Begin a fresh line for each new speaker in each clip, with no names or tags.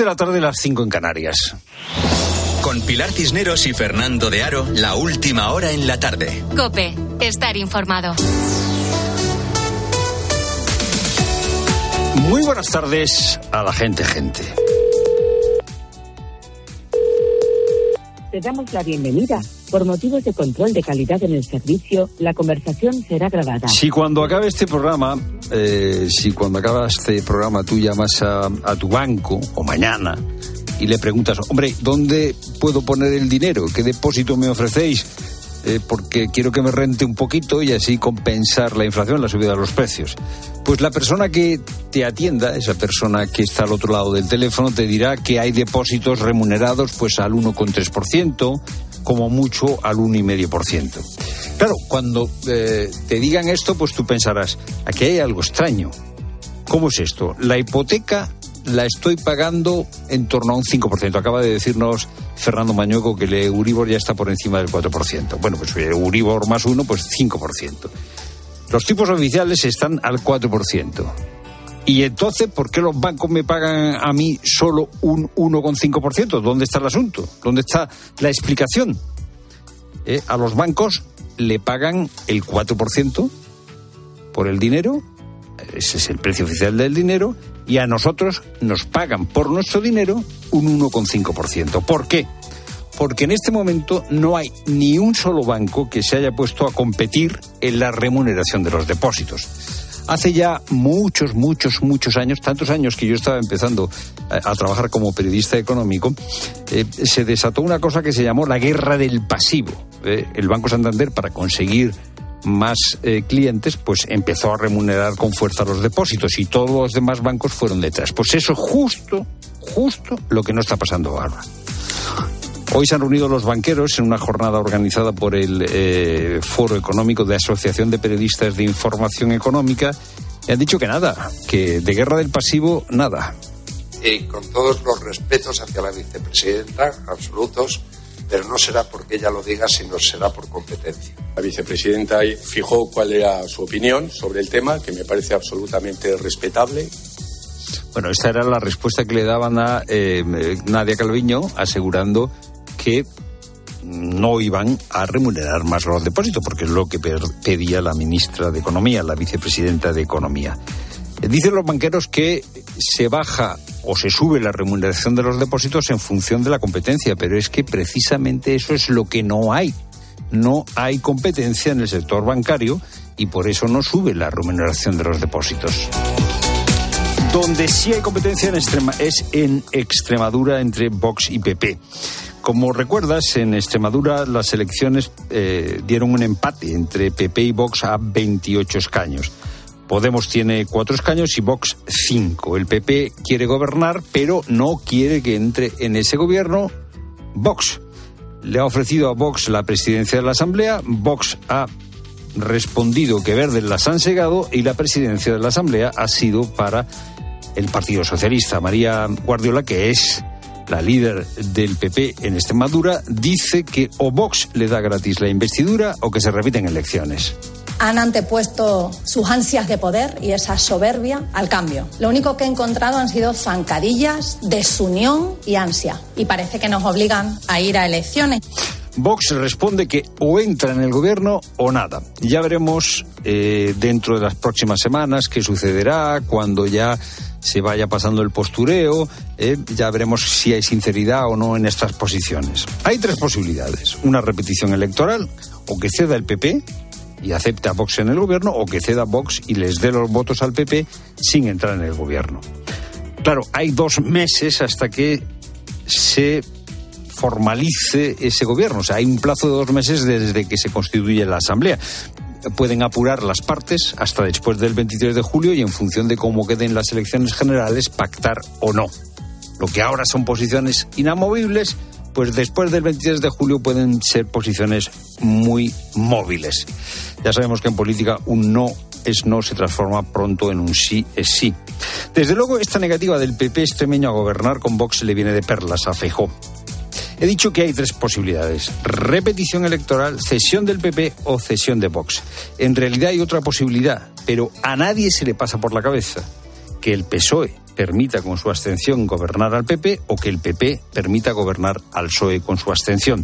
de la tarde, las 5 en Canarias.
Con Pilar Cisneros y Fernando de Aro, la última hora en la tarde.
COPE, estar informado.
Muy buenas tardes a la gente.
Te damos la bienvenida. Por motivos de control de calidad en el servicio, la conversación será grabada.
Si cuando acabe este programa, tú llamas a tu banco, o mañana, y le preguntas, hombre, ¿dónde puedo poner el dinero? ¿Qué depósito me ofrecéis? Porque quiero que me rente un poquito y así compensar la inflación, la subida de los precios. Pues la persona que te atienda, esa persona que está al otro lado del teléfono, te dirá que hay depósitos remunerados pues al 1,3%, como mucho al 1,5%. Claro, cuando te digan esto, pues tú pensarás, aquí hay algo extraño. ¿Cómo es esto? La hipoteca la estoy pagando en torno a un 5%. Acaba de decirnos Fernando Mañueco que el Euribor ya está por encima del 4%. Bueno, pues Euribor más 1, pues 5%. Los tipos oficiales están al 4%. Y entonces, ¿por qué los bancos me pagan a mí solo un 1,5%? ¿Dónde está el asunto? ¿Dónde está la explicación? A los bancos le pagan el 4% por el dinero. Ese es el precio oficial del dinero. Y a nosotros nos pagan por nuestro dinero un 1,5%. ¿Por qué? Porque en este momento no hay ni un solo banco que se haya puesto a competir en la remuneración de los depósitos. Hace ya muchos años, tantos años que yo estaba empezando a trabajar como periodista económico, se desató una cosa que se llamó la guerra del pasivo. El Banco Santander, para conseguir más clientes, pues empezó a remunerar con fuerza los depósitos y todos los demás bancos fueron detrás. Pues eso es justo lo que no está pasando ahora. Hoy se han reunido los banqueros en una jornada organizada por el Foro Económico de Asociación de Periodistas de Información Económica y han dicho que nada, que de guerra del pasivo, nada.
Y con todos los respetos hacia la vicepresidenta, absolutos, pero no será porque ella lo diga, sino será por competencia.
La vicepresidenta fijó cuál era su opinión sobre el tema, que me parece absolutamente respetable.
Bueno, esta era la respuesta que le daban a Nadia Calviño, asegurando que no iban a remunerar más los depósitos, porque es lo que pedía la ministra de Economía, la vicepresidenta de Economía. Dicen los banqueros que se baja o se sube la remuneración de los depósitos en función de la competencia, pero es que precisamente eso es lo que no hay. No hay competencia en el sector bancario y por eso no sube la remuneración de los depósitos. Donde sí hay competencia es en Extremadura entre Vox y PP. Como recuerdas, en Extremadura las elecciones dieron un empate entre PP y Vox a 28 escaños. Podemos tiene 4 escaños y Vox 5. El PP quiere gobernar, pero no quiere que entre en ese gobierno Vox. Le ha ofrecido a Vox la presidencia de la Asamblea. Vox ha respondido que verdes las han segado y la presidencia de la Asamblea ha sido para el Partido Socialista. María Guardiola, que es la líder del PP en Extremadura, dice que o Vox le da gratis la investidura o que se repiten elecciones.
Han antepuesto sus ansias de poder y esa soberbia al cambio. Lo único que he encontrado han sido zancadillas, desunión y ansia. Y parece que nos obligan a ir a elecciones.
Vox responde que o entra en el gobierno o nada. Ya veremos dentro de las próximas semanas qué sucederá cuando ya se vaya pasando el postureo. Ya veremos si hay sinceridad o no en estas posiciones. Hay 3 posibilidades. Una repetición electoral, o que ceda el PP y acepte a Vox en el gobierno, o que ceda Vox y les dé los votos al PP sin entrar en el gobierno. Claro, hay 2 meses hasta que se formalice ese gobierno. O sea, hay un plazo de 2 meses desde que se constituye la Asamblea. Pueden apurar las partes hasta después del 23 de julio y en función de cómo queden las elecciones generales pactar o no. Lo que ahora son posiciones inamovibles, pues después del 23 de julio pueden ser posiciones muy móviles. Ya sabemos que en política un no es no, se transforma pronto en un sí es sí. Desde luego, esta negativa del PP extremeño a gobernar con Vox le viene de perlas a Feijóo. He dicho que hay 3 posibilidades: repetición electoral, cesión del PP o cesión de Vox. En realidad hay otra posibilidad, pero a nadie se le pasa por la cabeza: que el PSOE, permita con su abstención gobernar al PP o que el PP permita gobernar al PSOE con su abstención.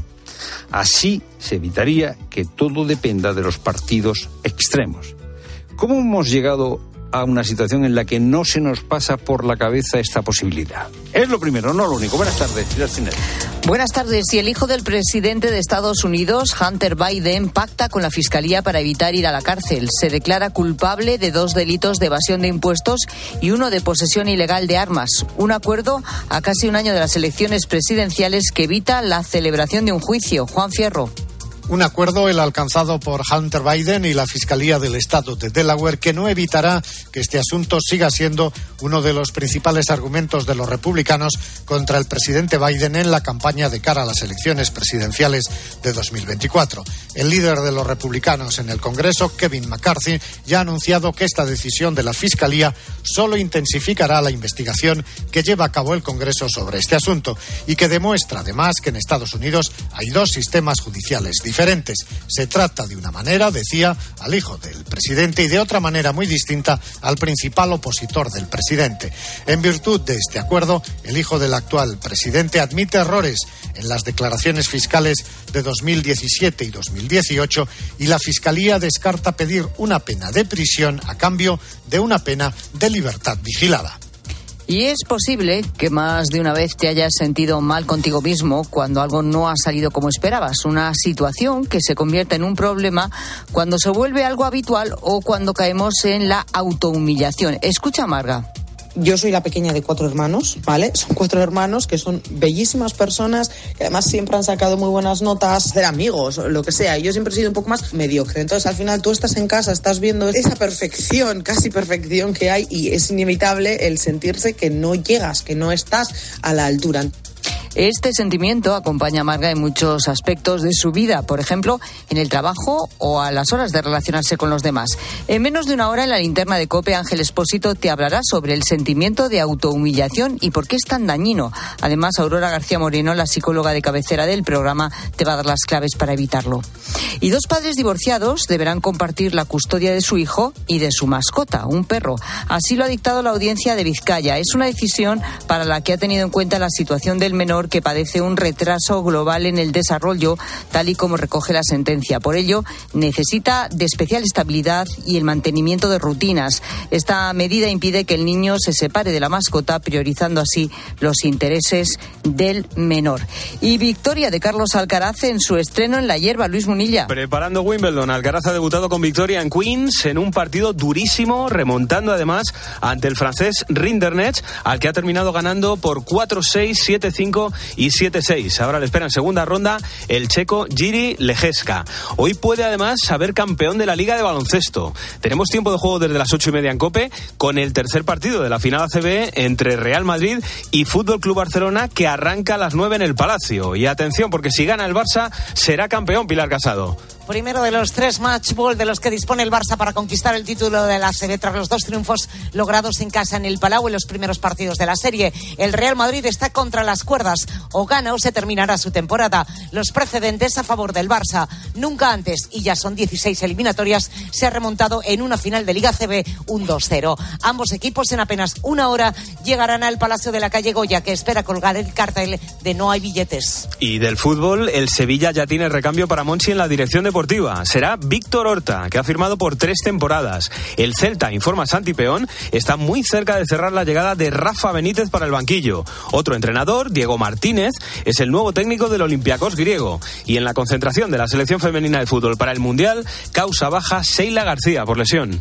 Así se evitaría que todo dependa de los partidos extremos. ¿Cómo hemos llegado a una situación en la que no se nos pasa por la cabeza esta posibilidad? Es lo primero, no lo único. Buenas tardes, Pilar Cisneros.
Buenas tardes. Y el hijo del presidente de Estados Unidos, Hunter Biden, pacta con la Fiscalía para evitar ir a la cárcel. Se declara culpable de 2 delitos de evasión de impuestos y uno de posesión ilegal de armas. Un acuerdo a casi un año de las elecciones presidenciales que evita la celebración de un juicio. Juan Fierro.
Un acuerdo el alcanzado por Hunter Biden y la Fiscalía del Estado de Delaware que no evitará que este asunto siga siendo uno de los principales argumentos de los republicanos contra el presidente Biden en la campaña de cara a las elecciones presidenciales de 2024. El líder de los republicanos en el Congreso, Kevin McCarthy, ya ha anunciado que esta decisión de la Fiscalía solo intensificará la investigación que lleva a cabo el Congreso sobre este asunto y que demuestra además que en Estados Unidos hay 2 sistemas judiciales diferentes. Se trata de una manera, decía, al hijo del presidente y de otra manera muy distinta al principal opositor del presidente. En virtud de este acuerdo, el hijo del actual presidente admite errores en las declaraciones fiscales de 2017 y 2018 y la Fiscalía descarta pedir una pena de prisión a cambio de una pena de libertad vigilada.
Y es posible que más de una vez te hayas sentido mal contigo mismo cuando algo no ha salido como esperabas. Una situación que se convierte en un problema cuando se vuelve algo habitual o cuando caemos en la autohumillación. Escucha, Marga.
Yo soy la pequeña de 4 hermanos, ¿vale? Son 4 hermanos que son bellísimas personas, que además siempre han sacado muy buenas notas, ser amigos, lo que sea. Yo siempre he sido un poco más mediocre. Entonces, al final, tú estás en casa, estás viendo esa perfección, casi perfección que hay y es inevitable el sentirse que no llegas, que no estás a la altura.
Este sentimiento acompaña a Marga en muchos aspectos de su vida, por ejemplo, en el trabajo o a las horas de relacionarse con los demás. En menos de una hora en la linterna de COPE, Ángel Expósito te hablará sobre el sentimiento de autohumillación y por qué es tan dañino. Además, Aurora García Moreno, la psicóloga de cabecera del programa, te va a dar las claves para evitarlo. Y 2 padres divorciados deberán compartir la custodia de su hijo y de su mascota, un perro. Así lo ha dictado la Audiencia de Vizcaya. Es una decisión para la que ha tenido en cuenta la situación del menor que padece un retraso global en el desarrollo, tal y como recoge la sentencia. Por ello, necesita de especial estabilidad y el mantenimiento de rutinas. Esta medida impide que el niño se separe de la mascota, priorizando así los intereses del menor. Y victoria de Carlos Alcaraz en su estreno en la hierba. Luis Munilla.
Preparando Wimbledon, Alcaraz ha debutado con victoria en Queens en un partido durísimo, remontando además ante el francés Rinderknech, al que ha terminado ganando por 4-6, 7-5 y 7-6. Ahora le espera en segunda ronda el checo Jiří Lehečka. Hoy puede además haber campeón de la Liga de Baloncesto. Tenemos tiempo de juego desde las 8:30 en COPE con el tercer partido de la final ACB entre Real Madrid y Fútbol Club Barcelona, que arranca a las 9 en el Palacio. Y atención, porque si gana el Barça será campeón. Pilar Casado.
Primero de los 3 match ball de los que dispone el Barça para conquistar el título de la ACB tras los 2 triunfos logrados en casa en el Palau en los primeros partidos de la serie. El Real Madrid está contra las cuerdas. O gana o se terminará su temporada. Los precedentes a favor del Barça. Nunca antes, y ya son 16 eliminatorias, se ha remontado en una final de Liga ACB un 2-0. Ambos equipos en apenas una hora llegarán al Palacio de la Calle Goya, que espera colgar el cartel de no hay billetes.
Y del fútbol, el Sevilla ya tiene recambio para Monchi en la dirección deportiva. Será Víctor Horta, que ha firmado por 3 temporadas. El Celta, informa Santi Peón, está muy cerca de cerrar la llegada de Rafa Benítez para el banquillo. Otro entrenador, Diego Martínez, es el nuevo técnico del Olympiacos griego. Y en la concentración de la selección femenina de fútbol para el Mundial, causa baja Sheila García por lesión.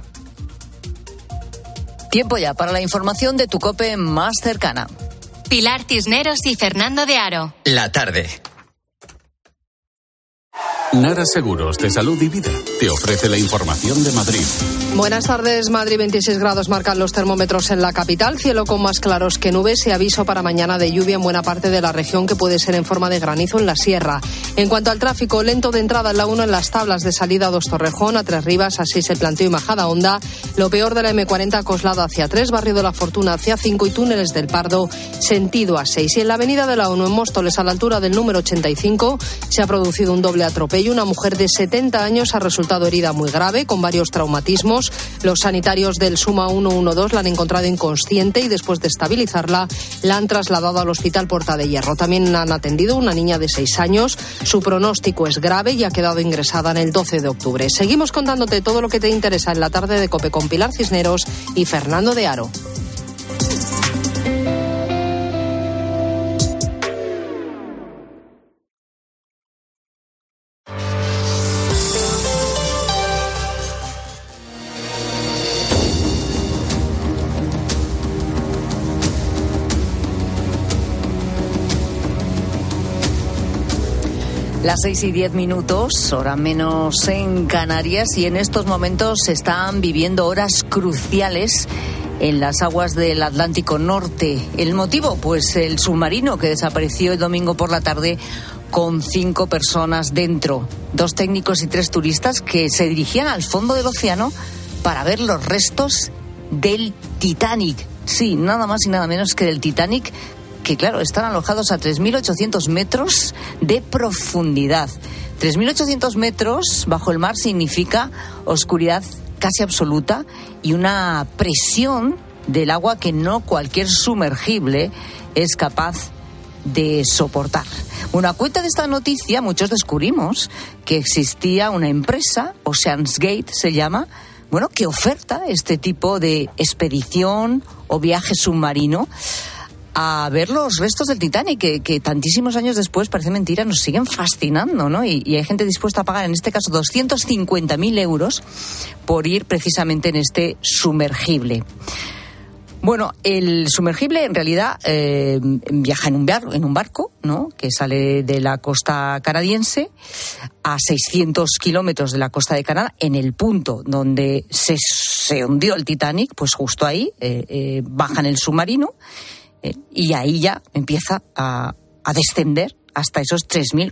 Tiempo ya para la información de tu COPE más cercana.
Pilar Cisneros y Fernando de Aro.
La tarde.
Nara Seguros de Salud y Vida te ofrece la información de Madrid.
Buenas tardes. Madrid, 26 grados marcan los termómetros en la capital. Cielo con más claros que nubes y aviso para mañana de lluvia en buena parte de la región, que puede ser en forma de granizo en la sierra. En cuanto al tráfico, lento de entrada en la 1 en las tablas de salida a 2 Torrejón, a 3 Rivas, así se Planteo y Majada Honda. Lo peor de la M40 Coslada hacia 3, Barrio de la Fortuna hacia 5 y Túneles del Pardo sentido a 6. Y en la avenida de la 1 en Móstoles, a la altura del número 85, se ha producido un doble atropello. Una mujer de 70 años ha resultado resultado herida muy grave, con varios traumatismos. Los sanitarios del Suma 112 la han encontrado inconsciente y después de estabilizarla la han trasladado al Hospital Puerta de Hierro. También han atendido una niña de 6 años. Su pronóstico es grave y ha quedado ingresada en el 12 de octubre. Seguimos contándote todo lo que te interesa en la tarde de COPE con Pilar Cisneros y Fernando de Aro.
Las 6:10, hora menos en Canarias, y en estos momentos se están viviendo horas cruciales en las aguas del Atlántico Norte. ¿El motivo? Pues el submarino que desapareció el domingo por la tarde con 5 personas dentro, 2 técnicos y 3 turistas que se dirigían al fondo del océano para ver los restos del Titanic. Sí, nada más y nada menos que del Titanic, que claro, están alojados a 3.800 metros de profundidad. 3.800 metros bajo el mar significa oscuridad casi absoluta y una presión del agua que no cualquier sumergible es capaz de soportar. Bueno, a cuenta de esta noticia, muchos descubrimos que existía una empresa, OceansGate se llama, bueno, que oferta este tipo de expedición o viaje submarino a ver los restos del Titanic, que tantísimos años después, parece mentira, nos siguen fascinando, ¿no? Y hay gente dispuesta a pagar, en este caso, 250.000 euros por ir precisamente en este sumergible. Bueno, el sumergible en realidad viaja en un barco, ¿no?, que sale de la costa canadiense a 600 kilómetros de la costa de Canadá, en el punto donde se hundió el Titanic, pues justo ahí bajan el submarino. Y ahí ya empieza a descender hasta esos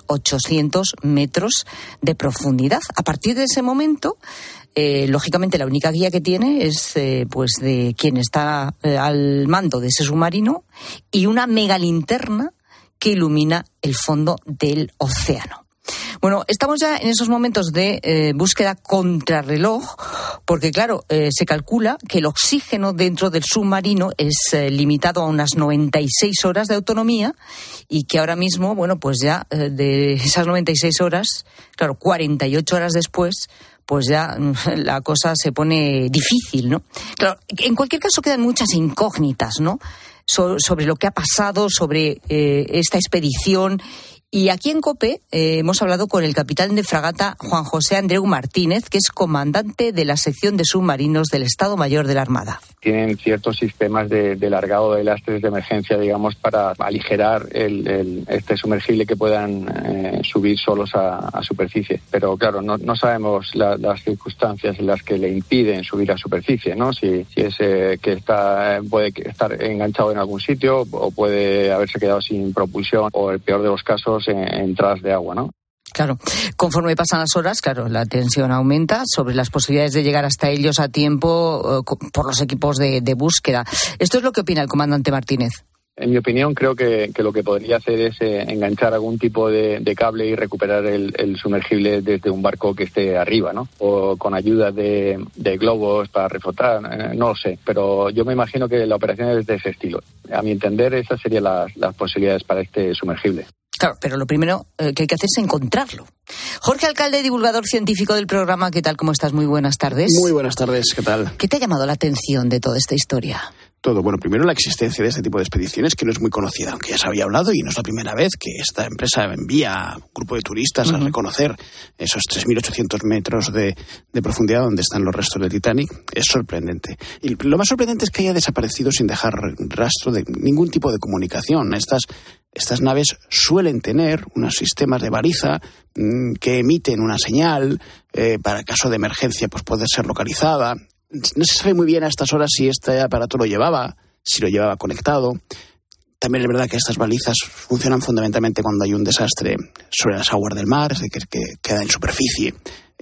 3.800 metros de profundidad. A partir de ese momento, lógicamente la única guía que tiene es pues de quien está al mando de ese submarino y una megalinterna que ilumina el fondo del océano. Bueno, estamos ya en esos momentos de búsqueda contrarreloj, porque claro, se calcula que el oxígeno dentro del submarino es limitado a unas 96 horas de autonomía y que ahora mismo, bueno, pues ya de esas 96 horas, claro, 48 horas después, pues ya la cosa se pone difícil, ¿no? Claro, en cualquier caso quedan muchas incógnitas, ¿no?, sobre lo que ha pasado, sobre esta expedición. Y aquí en COPE hemos hablado con el capitán de fragata Juan José Andreu Martínez, que es comandante de la sección de submarinos del Estado Mayor de la Armada.
Tienen ciertos sistemas de largado de lastres de emergencia, digamos, para aligerar este sumergible que puedan subir solos a superficie. Pero claro, no sabemos las circunstancias en las que le impiden subir a superficie, ¿no? Si es que puede estar enganchado en algún sitio o puede haberse quedado sin propulsión o, el peor de los casos, en tras de agua, ¿no?
Claro, conforme pasan las horas, claro, la tensión aumenta sobre las posibilidades de llegar hasta ellos a tiempo por los equipos de búsqueda. Esto es lo que opina el comandante Martínez.
En mi opinión, creo que lo que podría hacer es enganchar algún tipo de cable y recuperar el sumergible desde un barco que esté arriba, ¿no? O con ayuda de globos para reflotar, no lo sé. Pero yo me imagino que la operación es de ese estilo. A mi entender, esas serían las posibilidades para este sumergible.
Claro, pero lo primero que hay que hacer es encontrarlo. Jorge Alcalde, divulgador científico del programa, ¿qué tal? ¿Cómo estás? Muy buenas tardes.
Muy buenas tardes, ¿qué tal?
¿Qué te ha llamado la atención de toda esta historia?
Todo. Bueno, primero la existencia de este tipo de expediciones, que no es muy conocida, aunque ya se había hablado, y no es la primera vez que esta empresa envía a un grupo de turistas a reconocer esos 3.800 metros de profundidad donde están los restos del Titanic. Es sorprendente. Y lo más sorprendente es que haya desaparecido sin dejar rastro de ningún tipo de comunicación. Estas naves suelen tener unos sistemas de baliza que emiten una señal para caso de emergencia, pues puede ser localizada. No se sabe muy bien a estas horas si este aparato lo llevaba, si lo llevaba conectado. También es verdad que estas balizas funcionan fundamentalmente cuando hay un desastre sobre las aguas del mar, es decir, que queda en superficie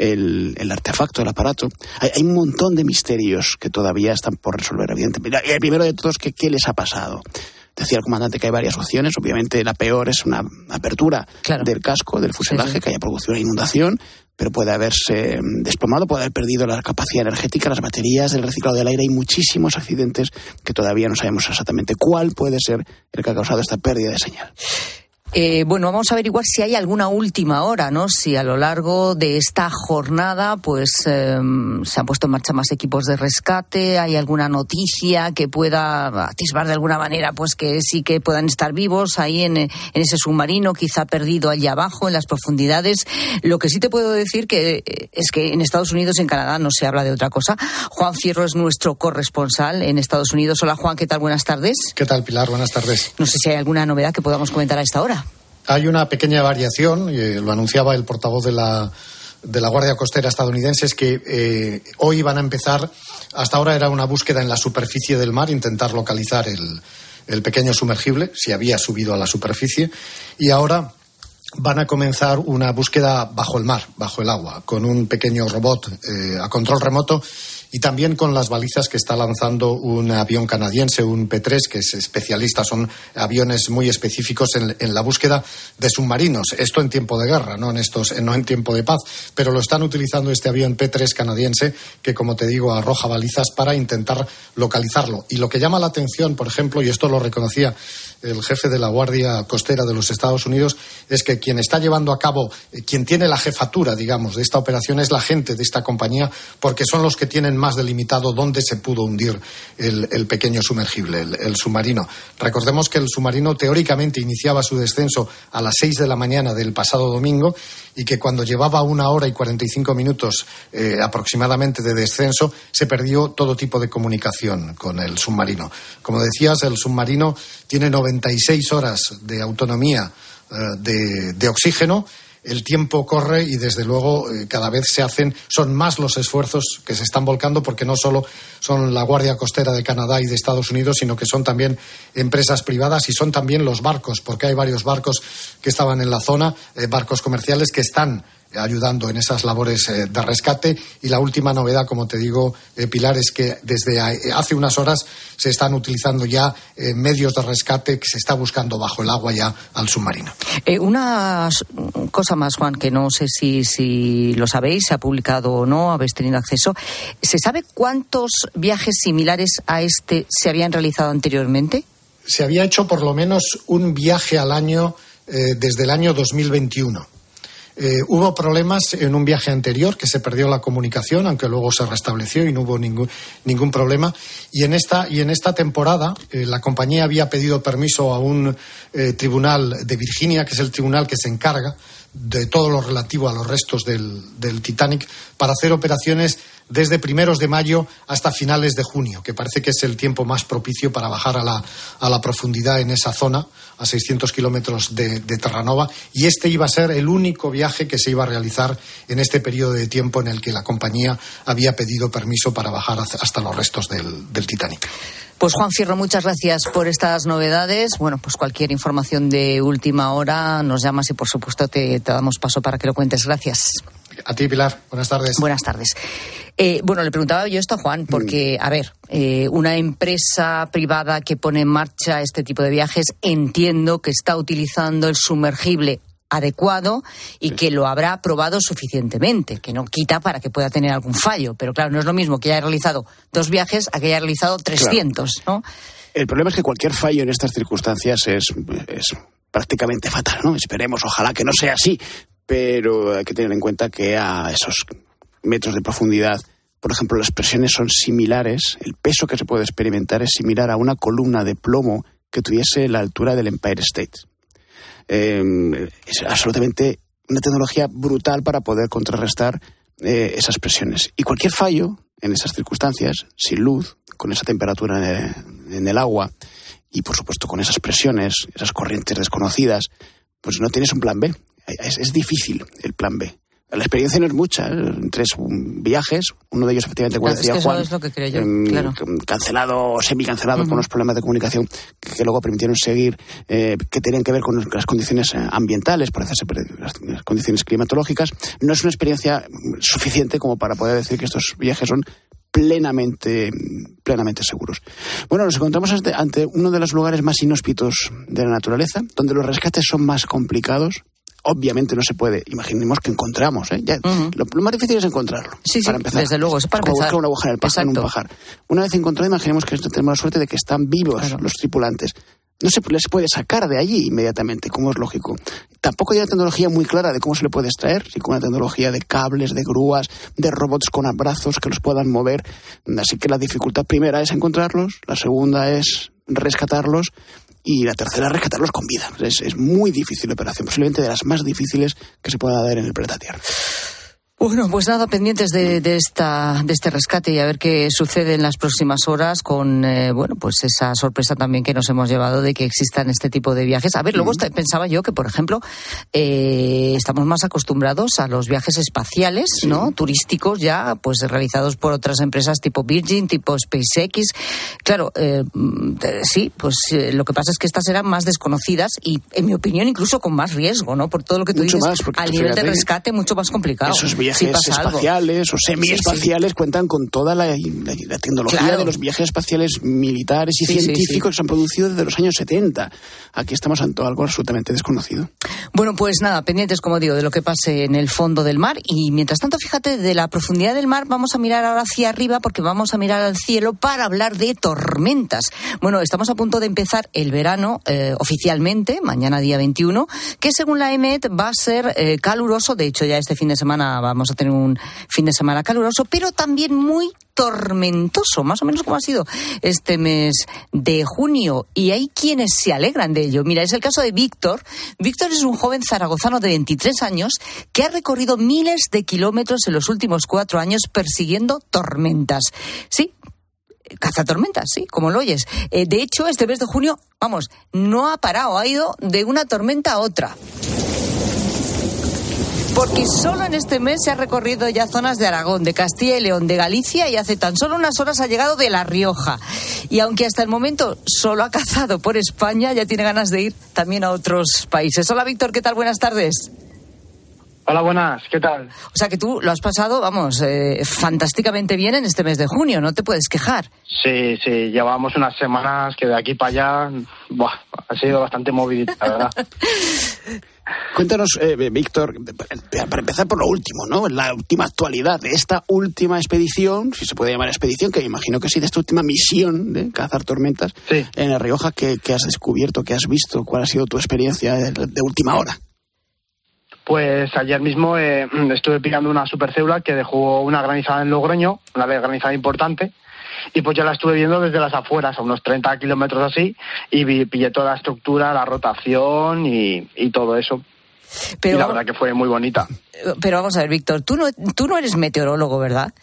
el artefacto, el aparato. Hay un montón de misterios que todavía están por resolver, evidentemente. El primero de todos, ¿qué les ha pasado? Decía el comandante que hay varias opciones. Obviamente la peor es una apertura del casco, del fuselaje, que haya producido una inundación, pero puede haberse desplomado, puede haber perdido la capacidad energética, las baterías, el reciclado del aire. Hay muchísimos accidentes que todavía no sabemos exactamente cuál puede ser el que ha causado esta pérdida de señal.
Bueno, vamos a averiguar si hay alguna última hora, ¿no? Si a lo largo de esta jornada, pues se han puesto en marcha más equipos de rescate, hay alguna noticia que pueda atisbar de alguna manera, pues que sí que puedan estar vivos ahí en ese submarino, quizá perdido allí abajo, en las profundidades. Lo que sí te puedo decir es que en Estados Unidos y en Canadá no se habla de otra cosa. Juan Fierro es nuestro corresponsal en Estados Unidos. Hola, Juan, ¿qué tal? Buenas tardes.
¿Qué tal, Pilar? Buenas tardes.
No sé si hay alguna novedad que podamos comentar a esta hora.
Hay una pequeña variación, lo anunciaba el portavoz de la Guardia Costera estadounidense, es que hoy van a empezar, hasta ahora era una búsqueda en la superficie del mar, intentar localizar el pequeño sumergible, si había subido a la superficie, y ahora van a comenzar una búsqueda bajo el mar, bajo el agua, con un pequeño robot a control remoto, y también con las balizas que está lanzando un avión canadiense, un P-3, que es especialista, son aviones muy específicos en la búsqueda de submarinos. Esto en tiempo de guerra, no en tiempo de paz, pero lo están utilizando este avión P-3 canadiense, que, como te digo, arroja balizas para intentar localizarlo. Y lo que llama la atención, por ejemplo, y esto lo reconocía el jefe de la Guardia Costera de los Estados Unidos, es que quien está llevando a cabo, quien tiene la jefatura, digamos, de esta operación es la gente de esta compañía, porque son los que tienen más delimitado dónde se pudo hundir el pequeño sumergible, el submarino. Recordemos que el submarino teóricamente iniciaba su descenso a las 6 de la mañana del pasado domingo y que cuando llevaba 1 hora y 45 minutos aproximadamente de descenso, se perdió todo tipo de comunicación con el submarino. Como decías, el submarino tiene 96 horas de autonomía de oxígeno. El tiempo corre y, desde luego, cada vez son más los esfuerzos que se están volcando, porque no solo son la Guardia Costera de Canadá y de Estados Unidos, sino que son también empresas privadas y son también los barcos, porque hay varios barcos que estaban en la zona, barcos comerciales que están ayudando en esas labores de rescate. Y la última novedad, como te digo, Pilar, es que desde hace unas horas se están utilizando ya medios de rescate, que se está buscando bajo el agua ya al submarino. Una
cosa más, Juan, que no sé si lo sabéis, se ha publicado o no, habéis tenido acceso. ¿Se sabe cuántos viajes similares a este se habían realizado anteriormente?
Se había hecho por lo menos un viaje al año desde el año 2021. Hubo problemas en un viaje anterior, que se perdió la comunicación, aunque luego se restableció y no hubo ningún problema. Y en esta temporada la compañía había pedido permiso a un tribunal de Virginia, que es el tribunal que se encarga de todo lo relativo a los restos del Titanic, para hacer operaciones desde primeros de mayo hasta finales de junio, que parece que es el tiempo más propicio para bajar a la profundidad en esa zona, a 600 kilómetros de Terranova, y este iba a ser el único viaje que se iba a realizar en este periodo de tiempo en el que la compañía había pedido permiso para bajar hasta los restos del Titanic.
Pues Juan Fierro, muchas gracias por estas novedades. Bueno, pues cualquier información de última hora nos llamas y, por supuesto, te damos paso para que lo cuentes. Gracias.
A ti, Pilar. Buenas tardes.
Buenas tardes. Bueno, le preguntaba yo esto a Juan porque, a ver, una empresa privada que pone en marcha este tipo de viajes, entiendo que está utilizando el sumergible adecuado y que lo habrá probado suficientemente, que no quita para que pueda tener algún fallo. Pero claro, no es lo mismo que haya realizado 2 viajes a que haya realizado 300, claro, ¿no?
El problema es que cualquier fallo en estas circunstancias es prácticamente fatal, ¿no? Esperemos, ojalá que no sea así, pero hay que tener en cuenta que a esos metros de profundidad, por ejemplo, las presiones son similares, el peso que se puede experimentar es similar a una columna de plomo que tuviese la altura del Empire State. Es absolutamente una tecnología brutal para poder contrarrestar esas presiones. Y cualquier fallo en esas circunstancias, sin luz, con esa temperatura en el agua y, por supuesto, con esas presiones, esas corrientes desconocidas, pues no tienes un plan B. Es difícil el plan B. La experiencia no es mucha, 3 viajes, uno de ellos efectivamente, como decía Juan,
eso es lo que creo yo, claro,
cancelado o semicancelado por unos problemas de comunicación que luego permitieron seguir, que tenían que ver con las condiciones ambientales, parece ser las condiciones climatológicas. No es una experiencia suficiente como para poder decir que estos viajes son plenamente seguros. Bueno, nos encontramos ante uno de los lugares más inhóspitos de la naturaleza, donde los rescates son más complicados. Obviamente no se puede. Imaginemos que encontramos, Lo más difícil es encontrarlo.
Sí,
para empezar.
Desde luego, eso para
como
empezar.
buscar una aguja en el pajar, en un pajar. Una vez encontrado, imaginemos que tenemos la suerte de que están vivos los tripulantes. No se les puede sacar de allí inmediatamente, como es lógico. Tampoco hay una tecnología muy clara de cómo se le puede extraer, sí, con una tecnología de cables, de grúas, de robots con brazos que los puedan mover. Así que la dificultad primera es encontrarlos, la segunda es rescatarlos y la tercera es rescatarlos con vida. Es muy difícil la operación, posiblemente de las más difíciles que se pueda dar en el planeta Tierra.
Bueno, pues nada, pendientes de este rescate y a ver qué sucede en las próximas horas con, pues esa sorpresa también que nos hemos llevado de que existan este tipo de viajes. A ver, luego pensaba yo que, por ejemplo, estamos más acostumbrados a los viajes espaciales, ¿no? Turísticos ya, pues realizados por otras empresas tipo Virgin, tipo SpaceX. Claro, lo que pasa es que estas eran más desconocidas y, en mi opinión, incluso con más riesgo, ¿no? Por todo lo que tú dices, al nivel de rescate mucho más complicado.
Esos viajes espaciales o semiespaciales cuentan con toda la tecnología de los viajes espaciales militares y científicos que se han producido desde los años 70. Aquí estamos ante algo absolutamente desconocido.
Bueno, pues nada, pendientes, como digo, de lo que pase en el fondo del mar. Y mientras tanto, fíjate, de la profundidad del mar vamos a mirar ahora hacia arriba porque vamos a mirar al cielo para hablar de tormentas. Bueno, estamos a punto de empezar el verano oficialmente, mañana día 21, que según la EMET va a ser caluroso. De hecho, ya este fin de semana vamos a tener un fin de semana caluroso, pero también muy tormentoso, más o menos como ha sido este mes de junio, y hay quienes se alegran de ello. Mira, es el caso de Víctor. Víctor es un joven zaragozano de 23 años que ha recorrido miles de kilómetros en los últimos 4 años persiguiendo tormentas. Sí, cazatormentas, sí, como lo oyes. De hecho, este mes de junio, no ha parado, ha ido de una tormenta a otra. Porque solo en este mes se ha recorrido ya zonas de Aragón, de Castilla y León, de Galicia, y hace tan solo unas horas ha llegado de La Rioja. Y aunque hasta el momento solo ha cazado por España, ya tiene ganas de ir también a otros países. Hola, Víctor, ¿qué tal? Buenas tardes.
Hola, buenas, ¿qué tal?
O sea que tú lo has pasado, fantásticamente bien en este mes de junio, no te puedes quejar.
Sí, llevamos unas semanas que de aquí para allá, ha sido bastante movidita, la verdad.
Cuéntanos, Víctor, para empezar por lo último, ¿no? La última actualidad de esta última expedición, si se puede llamar expedición, que me imagino que sí, de esta última misión de cazar tormentas en La Rioja. ¿Qué has descubierto, qué has visto? ¿Cuál ha sido tu experiencia de última hora?
Pues ayer mismo estuve pillando una supercédula que dejó una granizada en Logroño, una granizada importante, y pues ya la estuve viendo desde las afueras, a unos 30 kilómetros así, y pillé toda la estructura, la rotación y todo eso. Pero, y la verdad que fue muy bonita.
Pero vamos a ver, Víctor, tú no eres meteorólogo, ¿verdad?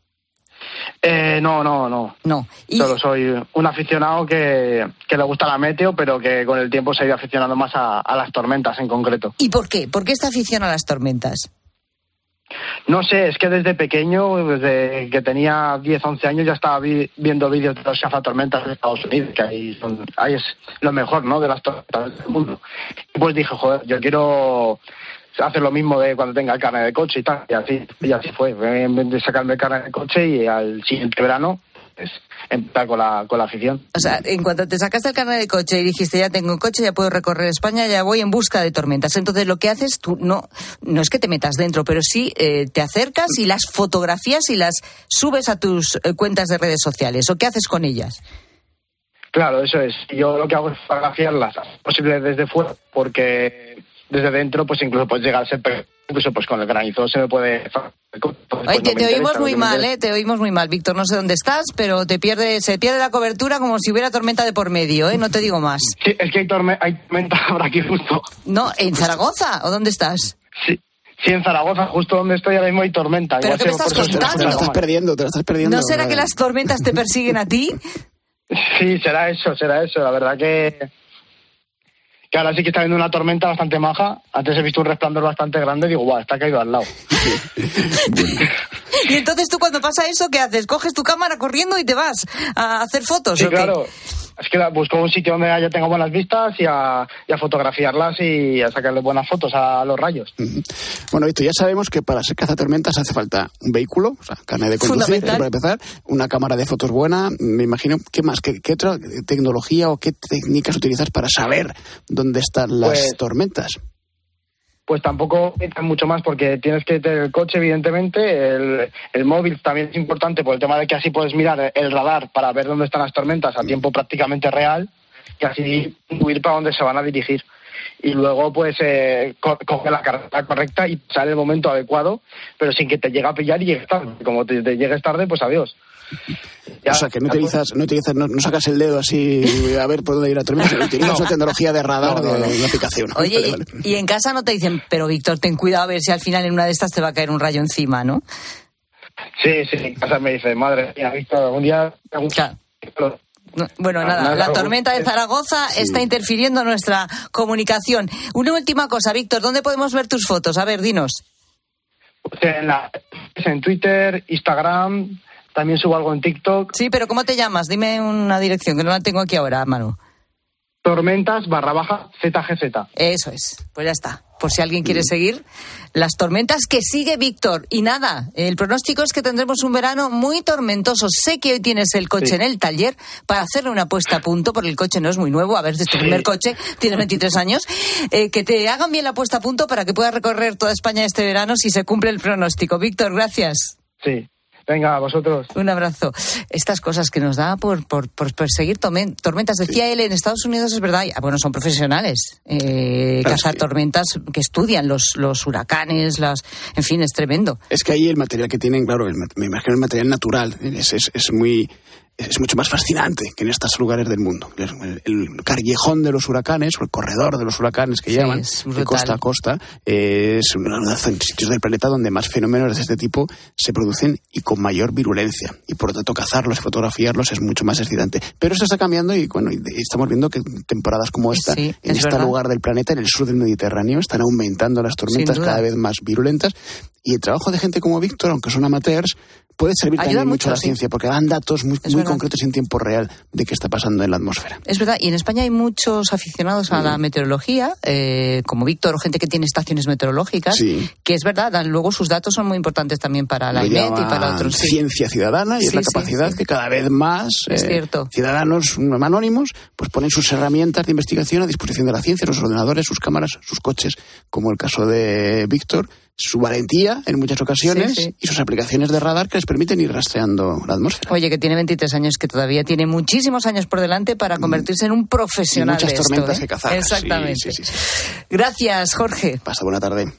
No. Solo soy un aficionado que le gusta la meteo, pero que con el tiempo se ha ido aficionando más a las tormentas en concreto.
¿Y por qué? ¿Por qué esta afición a las tormentas?
No sé, es que desde pequeño, desde que tenía 10, 11 años, ya estaba viendo vídeos de los cazatormentas de Estados Unidos, que ahí es lo mejor, ¿no?, de las tormentas del mundo. Y pues dije, yo quiero hacer lo mismo de cuando tenga el carnet de coche y tal, y así fue. En vez de sacarme el carnet de coche, y al siguiente verano pues empezar con la afición.
O sea, en cuanto te sacaste el carnet de coche y dijiste, ya tengo un coche, ya puedo recorrer España, ya voy en busca de tormentas. Entonces lo que haces, tú no es que te metas dentro, pero sí te acercas y las fotografías y las subes a tus cuentas de redes sociales. ¿O qué haces con ellas?
Claro, eso es. Yo lo que hago es fotografiarlas posible desde fuera, porque desde dentro pues incluso puedes llegar a ser incluso pues con el granizo se me puede...
Oye, te oímos muy mal, te oímos muy mal, Víctor, no sé dónde estás, pero se pierde la cobertura como si hubiera tormenta de por medio, no te digo más.
Sí, es que hay tormenta ahora aquí justo.
No, ¿en Zaragoza o dónde estás?
Sí, en Zaragoza, justo donde estoy ahora mismo hay tormenta.
¿Pero qué me estás contando?
Te la estás perdiendo.
¿No será que las tormentas te persiguen a ti?
Sí, será eso, la verdad que ahora sí que está viendo una tormenta bastante maja. Antes he visto un resplandor bastante grande y digo, está caído al lado.
Y entonces tú cuando pasa eso, ¿qué haces? ¿Coges tu cámara corriendo y te vas a hacer fotos?
Sí,
¿o qué?
claro. Es que busco un sitio donde ya tenga buenas vistas y a fotografiarlas y a sacarle buenas fotos a los rayos.
Bueno, Víctor, ya sabemos que para ser cazatormentas hace falta un vehículo, o sea, carnet de conducir, para empezar, una cámara de fotos buena, me imagino. ¿Qué más? ¿Qué otra tecnología o qué técnicas utilizas para saber dónde están las tormentas?
Pues tampoco mucho más porque tienes que tener el coche, evidentemente, el móvil también es importante por el tema de que así puedes mirar el radar para ver dónde están las tormentas a tiempo prácticamente real y así intuir para dónde se van a dirigir. Y luego pues coge la carretera correcta y pasar el momento adecuado, pero sin que te llegue a pillar y llegues tarde. Como te llegues tarde, pues adiós.
Ya, o sea, que no sacas el dedo así a ver por dónde ir a tormenta, utilizas la tecnología de radar de la aplicación.
Oye, vale. Y en casa no te dicen, pero Víctor, ten cuidado a ver si al final en una de estas te va a caer un rayo encima, ¿no?
Sí, en casa me dicen, madre mía, Víctor, algún día...
Claro. Bueno, nada, la tormenta de Zaragoza está interfiriendo en nuestra comunicación. Una última cosa, Víctor, ¿dónde podemos ver tus fotos? A ver, dinos.
Pues en Twitter, Instagram... También subo algo en TikTok.
Sí, pero ¿cómo te llamas? Dime una dirección, que no la tengo aquí ahora, Manu.
Tormentas_ZGZ.
Eso es, pues ya está. Por si alguien quiere seguir las tormentas que sigue Víctor. Y nada, el pronóstico es que tendremos un verano muy tormentoso. Sé que hoy tienes el coche en el taller para hacerle una puesta a punto, porque el coche no es muy nuevo. A ver, es tu primer coche, tienes 23 años. Que te hagan bien la puesta a punto para que puedas recorrer toda España este verano si se cumple el pronóstico. Víctor, gracias.
Sí. Venga, a vosotros.
Un abrazo. Estas cosas que nos da por perseguir tormentas. Decía él, en Estados Unidos es verdad, bueno, son profesionales, cazar tormentas que estudian los huracanes, en fin, es tremendo.
Es que ahí el material que tienen, claro, me imagino el material natural, es mucho más fascinante que en estos lugares del mundo. El callejón de los huracanes, o el corredor de los huracanes que llaman, de costa a costa, es uno de los sitios del planeta donde más fenómenos de este tipo se producen y con mayor virulencia. Y por lo tanto cazarlos y fotografiarlos es mucho más excitante. Pero esto está cambiando y bueno, estamos viendo que temporadas como esta, en este lugar del planeta, en el sur del Mediterráneo, están aumentando las tormentas cada vez más virulentas. Y el trabajo de gente como Víctor, aunque son amateurs, puede servir también mucho a la ciencia, porque dan datos muy concretos en tiempo real de qué está pasando en la atmósfera.
Es verdad, y en España hay muchos aficionados a la meteorología, como Víctor, o gente que tiene estaciones meteorológicas, que es verdad, luego sus datos son muy importantes también para la IMET y para otros.
Ciencia ciudadana, y es la capacidad que cada vez más ciudadanos anónimos pues ponen sus herramientas de investigación a disposición de la ciencia, sus ordenadores, sus cámaras, sus coches, como el caso de Víctor, su valentía en muchas ocasiones y sus aplicaciones de radar que les permiten ir rastreando la atmósfera.
Oye, que tiene 23 años, que todavía tiene muchísimos años por delante para convertirse en un profesional
y muchas tormentas que cazar.
Exactamente. Gracias, Jorge.
Pasa buena tarde.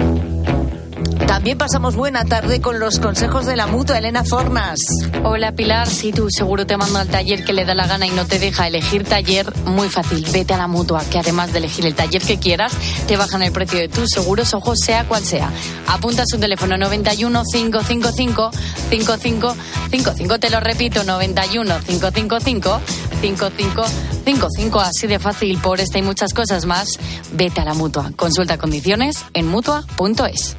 También pasamos buena tarde con los consejos de la Mutua. Elena Fornas.
Hola, Pilar. Si tú seguro te manda al taller que le da la gana y no te deja elegir taller, muy fácil. Vete a la Mutua, que además de elegir el taller que quieras, te bajan el precio de tus seguros, ojo, sea cual sea. Apunta su teléfono 91 555 5555. Te lo repito, 91 555 5555. Así de fácil. Por esta y muchas cosas más, vete a la Mutua. Consulta condiciones en mutua.es.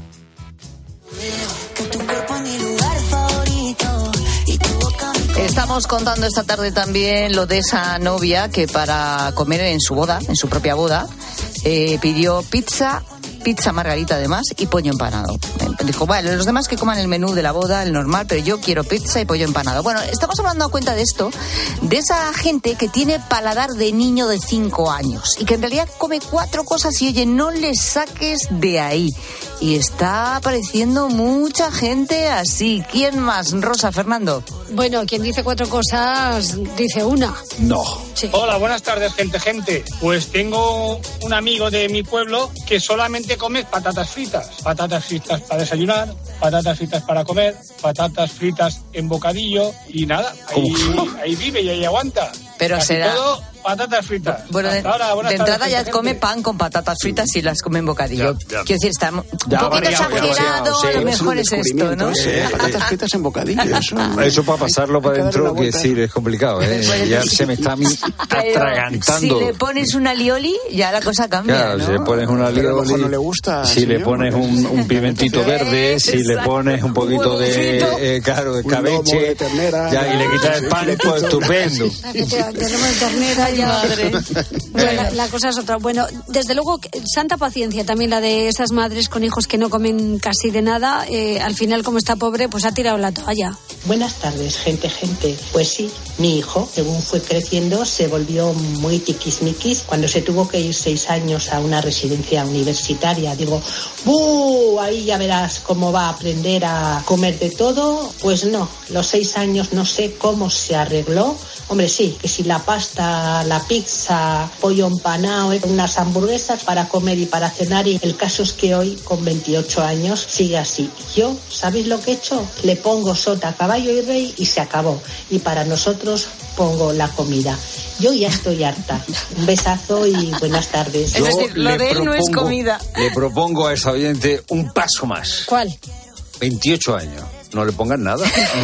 Estamos contando esta tarde también lo de esa novia que para comer en su boda, en su propia boda, pidió pizza margarita además y pollo empanado. Dijo, vale, los demás que coman el menú de la boda, el normal, pero yo quiero pizza y pollo empanado. Bueno, estamos hablando a cuenta de esto, de esa gente que tiene paladar de niño de 5 años y que en realidad come 4 cosas y oye, no le saques de ahí. Y está apareciendo mucha gente así. ¿Quién más? Rosa, Fernando.
Bueno, quien dice 4 cosas, dice una.
No.
Sí.
Hola, buenas tardes, gente. Pues tengo un amigo de mi pueblo que solamente come patatas fritas. Patatas fritas para desayunar, patatas fritas para comer, patatas fritas en bocadillo y nada. Ahí vive y ahí aguanta.
Pero
casi
será...
todo patatas fritas.
Bueno, de entrada ya come pan con patatas fritas y las come en bocadillo. Quiero decir, está un poquito exagerado, a lo mejor es esto, ¿no?
Patatas fritas en bocadillo.
Eso para pasarlo para adentro, quiero decir, es complicado, ¿eh? Ya se me está a mí atragantando.
Si le pones una alioli, ya la cosa cambia,
claro,
¿no?
si le pones una alioli,
no le gusta,
si le pones un pimentito verde, si le pones un poquito de cabeche,
de ternera,
ya, y le quitas el pan, pues estupendo.
Tenemos ternera ya. Madre. Bueno, la cosa es otra. Bueno, desde luego, santa paciencia también la de esas madres con hijos que no comen casi de nada. Al final, como está pobre, pues ha tirado la toalla.
Buenas tardes, gente. Pues sí, mi hijo, según fue creciendo, se volvió muy tiquismiquis. Cuando se tuvo que ir 6 años a una residencia universitaria, digo, ¡buh! Ahí ya verás cómo va a aprender a comer de todo. Pues no, los 6 años no sé cómo se arregló. Hombre, sí, que si la pasta, la pizza, pollo empanado, unas hamburguesas para comer y para cenar. Y el caso es que hoy, con 28 años, sigue así. Yo, ¿sabéis lo que he hecho? Le pongo sota, caballo y rey y se acabó. Y para nosotros pongo la comida. Yo ya estoy harta. Un besazo y buenas tardes.
Es decir, lo de él no es comida.
Le propongo a esa oyente un paso más.
¿Cuál?
28 años. No le pongan nada.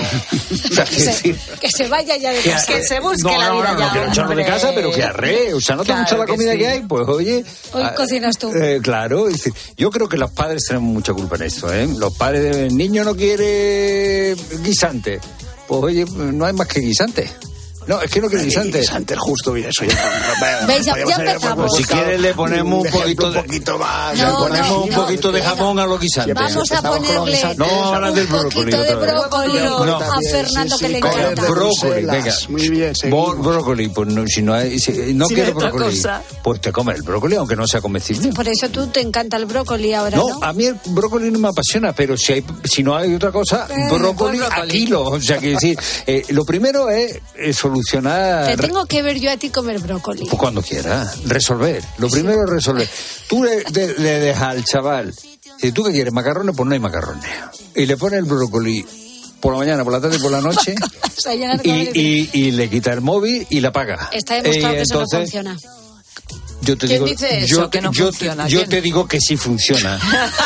O sea,
que se vaya ya de casa.
Que se busque la vida ya.
No quiero echarlo de casa, pero que arree. O sea, ¿no te gusta la comida que hay? Pues oye...
Hoy cocinas tú.
Claro. Es decir, yo creo que los padres tenemos mucha culpa en esto, ¿eh? Los padres, el niño no quiere guisante. Pues oye, no hay más que guisante. No, es que no quiere guisante.
Guisante justo, mira, eso ya...
¿Veis? Ya empezamos.
Si quieres le ponemos un poquito
más.
Le ponemos un poquito de jamón a los guisantes.
Vamos a ponerle
un
poquito de brócoli a Fernando, que le encanta.
Brócoli, venga.
Muy bien, sí.
Brócoli, pues no, si no quiero brócoli, pues te comes el brócoli, aunque no sea comestible.
Por eso tú te encanta el brócoli ahora, ¿no?
No, a mí el brócoli no me apasiona, pero si no hay otra cosa, brócoli a kilo. O sea, quiero decir, lo primero es solucionar.
Te tengo que ver yo a ti comer brócoli.
Pues cuando quieras, resolver. Lo primero es resolver. Tú le dejas al chaval, si tú que quieres macarrones, pues no hay macarrones. Y le pones el brócoli por la mañana, por la tarde y por la noche y le quita el móvil y la apaga.
Está demostrado que eso no funciona.
Yo te digo, yo te digo que sí funciona.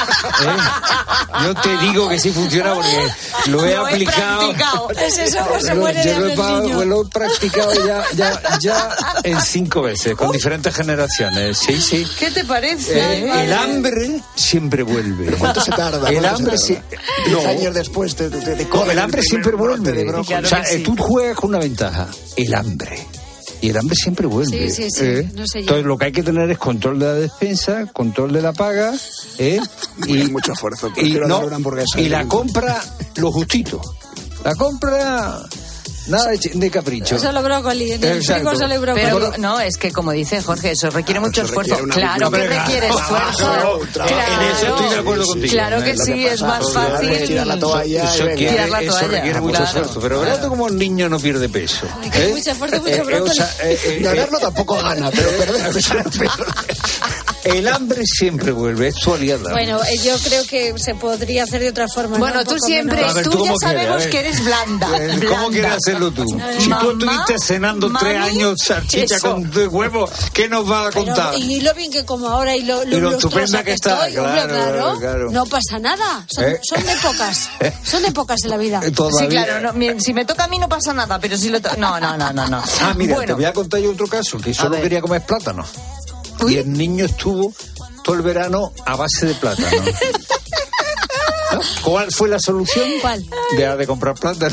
Yo te digo que sí funciona porque lo he aplicado.
Es eso, se muere de hambre el niño.
Lo he practicado ya en 5 veces, con diferentes generaciones. Sí.
¿Qué te parece?
El hambre siempre vuelve.
¿Cuánto se tarda?
El hambre
10 años después de
el hambre siempre vuelve. Claro, o sea, tú juegas con una ventaja. El hambre. Y el hambre siempre vuelve.
Sí. No sé yo.
Entonces lo que hay que tener es control de la despensa, control de la paga, y
mucho esfuerzo.
Y la compra lo justito. La compra nada de capricho.
Solo brócoli, en el frigo solo hay brócoli.
Pero no, es que como dice Jorge, eso requiere mucho esfuerzo. Claro que requiere esfuerzo.
En eso estoy de acuerdo contigo.
Claro que sí, es más fácil
tirar la toalla.
Eso requiere mucho esfuerzo. Pero verás tú como un niño no pierde peso.
Requiere mucho esfuerzo, mucho brócoli.
Ganarlo tampoco gana, pero perder peso.
El hambre siempre vuelve, es tu aliada.
Bueno, yo creo que se podría hacer de otra forma.
Bueno, tú siempre, tú ya sabemos que eres blanda.
¿Cómo quieres hacerlo tú? Si tú estuviste cenando 3 años salchicha con huevo, ¿qué nos va a contar?
Y lo bien que como ahora y lo
estupenda que está,
claro. No pasa nada, son de pocas. Son de pocas en la vida.
Sí, claro, si me toca a mí no pasa nada, pero si lo no.
Ah, mira, te voy a contar yo otro caso, que solo quería comer plátano. Y el niño estuvo todo el verano a base de plátano. ¿No? ¿Cuál fue la solución?
¿Cuál?
Deja de comprar plátano.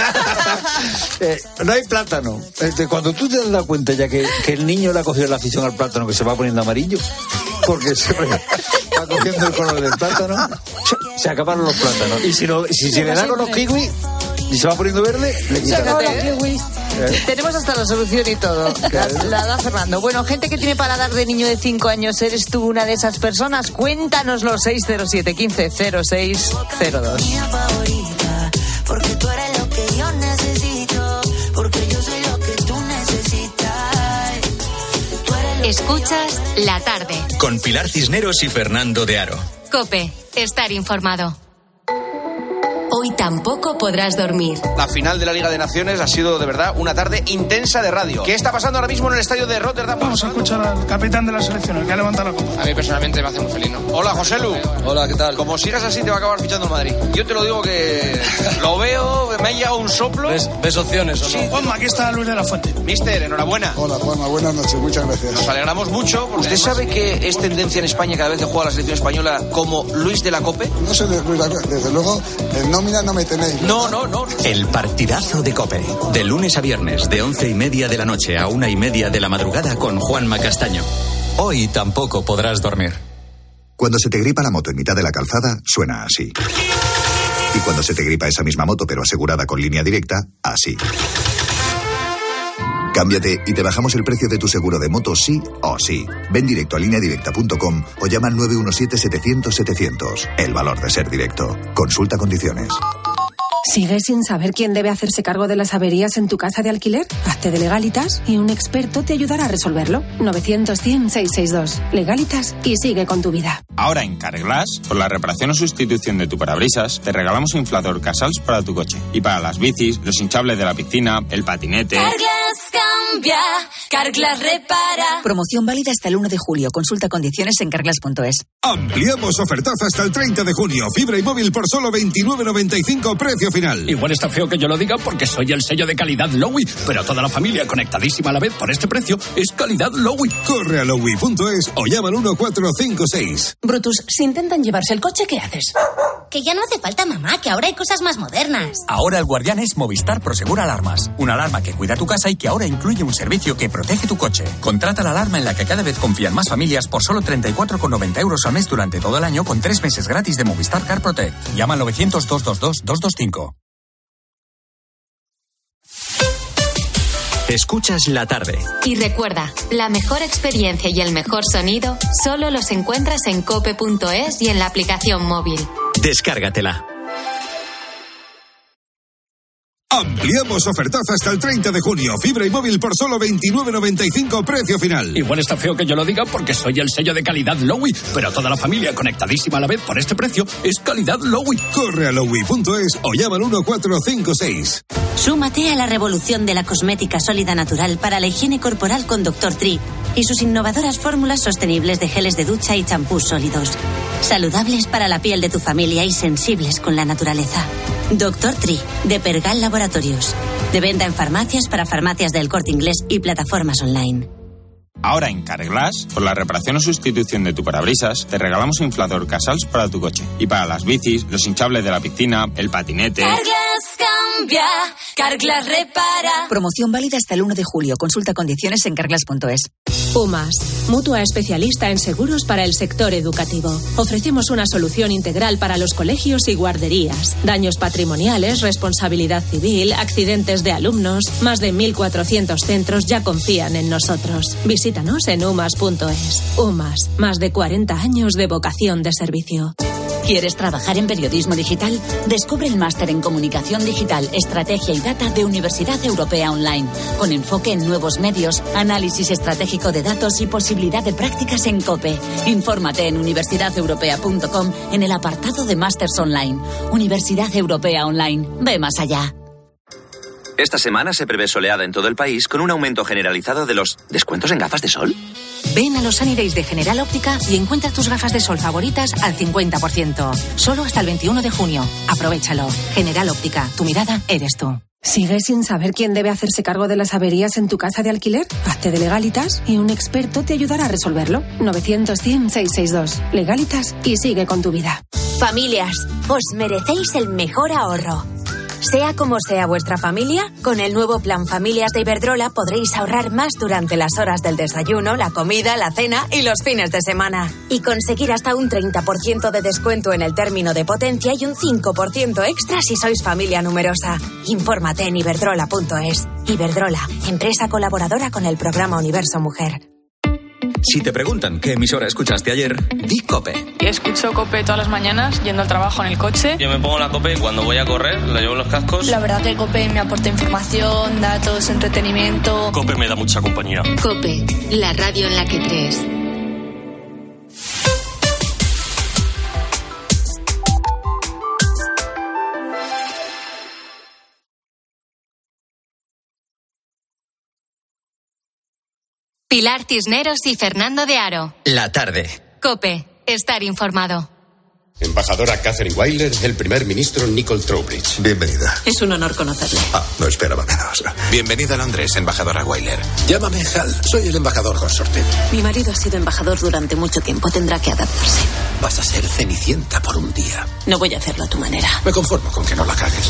No hay plátano. Cuando tú te das la cuenta ya que el niño le ha cogido la afición al plátano, que se va poniendo amarillo, porque se va cogiendo el color del plátano, se acabaron los plátanos. Y si se le dan unos kiwis y se va poniendo verde, le quitan los
kiwis.
Tenemos hasta la solución y todo. La da Fernando. Bueno, gente que tiene paladar de niño de 5 años, ¿eres tú una de esas personas? Cuéntanoslo, 607 15 0602.
Porque tú eres lo que yo necesito, porque yo soy lo que tú necesitas.
Escuchas La Tarde.
Con Pilar Cisneros y Fernando de Aro.
COPE, estar informado.
Hoy
tampoco podrás dormir.
La final de la Liga de Naciones ha sido de verdad una tarde intensa de radio. ¿Qué está pasando ahora mismo en el estadio de Rotterdam?
Vamos a escuchar al capitán de la selección, el que ha levantado la copa.
A mí personalmente me hace muy feliz, ¿no? Hola, Joselu.
Hola, ¿qué tal?
Como sigas así te va a acabar fichando el Madrid. Yo te lo digo que lo veo, me ha llegado un soplo.
¿Ves opciones o no?
Sí, Juanma, aquí está Luis de la Fuente.
Mister, enhorabuena.
Hola, Juanma, buenas noches, muchas gracias.
Nos alegramos mucho. ¿Usted sabe que es tendencia en España cada vez que juega la selección española como Luis de la Cope?
No sé, desde luego, en nómina no me tenéis.
No.
El partidazo de COPE. De lunes a viernes, de 11:30 de la noche a 1:30 de la madrugada con Juanma Castaño. Hoy tampoco podrás dormir.
Cuando se te gripa la moto en mitad de la calzada, suena así. Y cuando se te gripa esa misma moto, pero asegurada con Línea Directa, así. Cámbiate y te bajamos el precio de tu seguro de moto sí o sí. Ven directo a lineadirecta.com o llama al 917-700-700. El valor de ser directo. Consulta condiciones.
¿Sigues sin saber quién debe hacerse cargo de las averías en tu casa de alquiler? Hazte de Legalitas y un experto te ayudará a resolverlo. 900-100-662. Legalitas y sigue con tu vida.
Ahora en Carglass, por la reparación o sustitución de tu parabrisas, te regalamos un inflador Casals para tu coche. Y para las bicis, los hinchables de la piscina, el patinete...
Carglass cambia, Carglass repara.
Promoción válida hasta el 1 de julio. Consulta condiciones en carglass.es.
Ampliamos ofertazo hasta el 30 de junio. Fibra y móvil por solo 29,95 precio final.
Igual está feo que yo lo diga porque soy el sello de calidad Lowy, pero toda la familia conectadísima a la vez por este precio es calidad Lowy.
Corre a lowy.es o llama al 1456.
Brutus, si intentan llevarse el coche, ¿qué haces?
Que ya no hace falta, mamá, que ahora hay cosas más modernas.
Ahora el guardián es Movistar Prosegur Alarmas. Una alarma que cuida tu casa y que ahora incluye un servicio que protege tu coche. Contrata la alarma en la que cada vez confían más familias por solo 34,90 euros al mes durante todo el año con 3 meses gratis de Movistar Car Protect. Llama al 900-222-225.
Escuchas la tarde.
Y recuerda, la mejor experiencia y el mejor sonido solo los encuentras en cope.es y en la aplicación móvil.
Descárgatela.
Ampliamos ofertazo hasta el 30 de junio. Fibra y móvil por solo 29,95 precio final.
Igual está feo que yo lo diga porque soy el sello de calidad Lowy, pero toda la familia conectadísima a la vez por este precio es calidad Lowy.
Corre a lowy.es o llama al 1456.
Súmate a la revolución de la cosmética sólida natural para la higiene corporal con Dr. Tree y sus innovadoras fórmulas sostenibles de geles de ducha y champús sólidos. Saludables para la piel de tu familia y sensibles con la naturaleza. Dr. Tree, de Pergal Laboratorios. De venta en farmacias para farmacias del Corte Inglés y plataformas online.
Ahora en Carglass, por la reparación o sustitución de tu parabrisas, te regalamos un inflador Casals para tu coche. Y para las bicis, los hinchables de la piscina, el patinete...
Carglass cambia, Carglass repara.
Promoción válida hasta el 1 de julio. Consulta condiciones en carglass.es.
UMAS, mutua especialista en seguros para el sector educativo. Ofrecemos una solución integral para los colegios y guarderías. Daños patrimoniales, responsabilidad civil, accidentes de alumnos. Más de 1.400 centros ya confían en nosotros. Visítanos en umas.es. UMAS, más de 40 años de vocación de servicio.
¿Quieres trabajar en periodismo digital? Descubre el máster en Comunicación Digital, Estrategia y Data de Universidad Europea Online, con enfoque en nuevos medios, análisis estratégico de datos y posibilidad de prácticas en COPE. Infórmate en universidadeuropea.com en el apartado de Másters Online. Universidad Europea Online. Ve más allá.
Esta semana se prevé soleada en todo el país con un aumento generalizado de los descuentos en gafas de sol.
Ven a los Sunny Days de General Óptica y encuentra tus gafas de sol favoritas al 50%. Solo hasta el 21 de junio. Aprovéchalo. General Óptica, tu mirada eres tú. ¿Sigues sin saber quién debe hacerse cargo de las averías en tu casa de alquiler? Hazte de Legalitas y un experto te ayudará a resolverlo. 900-100-662. Legalitas y sigue con tu vida.
Familias, os merecéis el mejor ahorro. Sea como sea vuestra familia, con el nuevo Plan Familias de Iberdrola podréis ahorrar más durante las horas del desayuno, la comida, la cena y los fines de semana. Y conseguir hasta un 30% de descuento en el término de potencia y un 5% extra si sois familia numerosa. Infórmate en iberdrola.es. Iberdrola, empresa colaboradora con el programa Universo Mujer.
Si te preguntan qué emisora escuchaste ayer, di COPE.
Escucho COPE todas las mañanas yendo al trabajo en el coche.
Yo me pongo la COPE cuando voy a correr, la llevo en los cascos.
La verdad que COPE me aporta información, datos, entretenimiento.
COPE me da mucha compañía.
COPE, la radio en la que crees. Pilar Cisneros y Fernando de Aro.
La tarde.
COPE. Estar informado.
Embajadora Catherine Weiler, el primer ministro Nicole Trowbridge.
Bienvenida.
Es un honor conocerle.
No esperaba menos.
Bienvenida a Londres, embajadora Weiler.
Llámame Hal, soy el embajador consorte.
Mi marido ha sido embajador durante mucho tiempo. Tendrá que adaptarse.
Vas a ser Cenicienta por un día.
No voy a hacerlo a tu manera.
Me conformo con que no la cagues.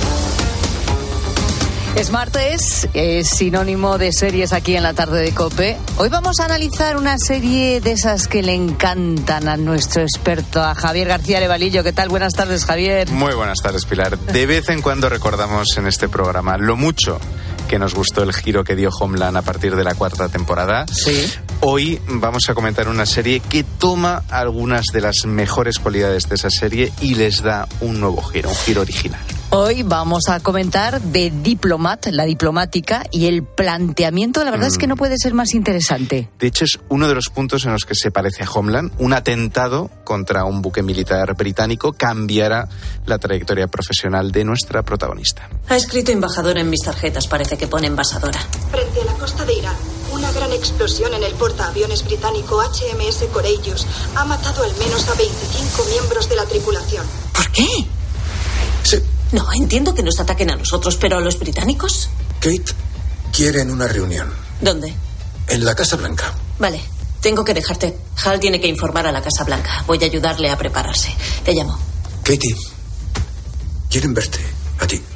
Es martes, es sinónimo de series aquí en la tarde de COPE. Hoy vamos a analizar una serie de esas que le encantan a nuestro experto, a Javier García Levalillo. ¿Qué tal? Buenas tardes, Javier.
Muy buenas tardes, Pilar. De vez en cuando recordamos en este programa lo mucho que nos gustó el giro que dio Homeland a partir de la 4ª temporada.
Sí.
Hoy vamos a comentar una serie que toma algunas de las mejores cualidades de esa serie y les da un nuevo giro, un giro original.
Hoy vamos a comentar de Diplomat, la diplomática, y el planteamiento, la verdad es que no puede ser más interesante.
De hecho, es uno de los puntos en los que se parece a Homeland. Un atentado contra un buque militar británico cambiará la trayectoria profesional de nuestra protagonista.
Ha escrito embajadora en mis tarjetas, parece que pone envasadora.
Frente a la costa de Irán, una gran explosión en el portaaviones británico HMS Courageous ha matado al menos a 25 miembros de la tripulación.
¿Por qué?
Sí.
No, entiendo que nos ataquen a nosotros, pero a los británicos.
Kate, quieren una reunión.
¿Dónde?
En la Casa Blanca.
Vale, tengo que dejarte. Hal tiene que informar a la Casa Blanca. Voy a ayudarle a prepararse. Te llamo.
Katie, quieren verte, a ti.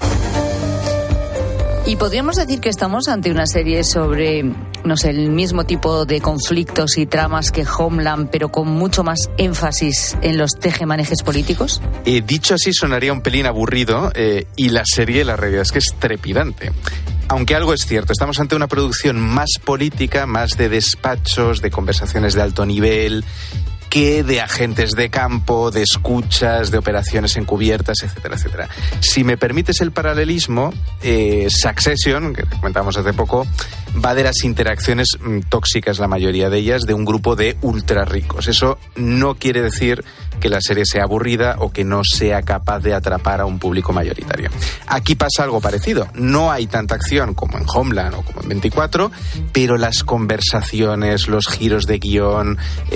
Y podríamos decir que estamos ante una serie sobre, no sé, el mismo tipo de conflictos y tramas que Homeland, pero con mucho más énfasis en los tejemanejes políticos.
Dicho así sonaría un pelín aburrido y la serie, la realidad es que es trepidante. Aunque algo es cierto, estamos ante una producción más política, más de despachos, de conversaciones de alto nivel, que de agentes de campo, de escuchas, de operaciones encubiertas, etcétera, etcétera. Si me permites el paralelismo, Succession, que comentamos hace poco, va de las interacciones tóxicas, la mayoría de ellas, de un grupo de ultra ricos. Eso no quiere decir que la serie sea aburrida o que no sea capaz de atrapar a un público mayoritario. Aquí pasa algo parecido. No hay tanta acción como en Homeland o como en 24, pero las conversaciones, los giros de guión,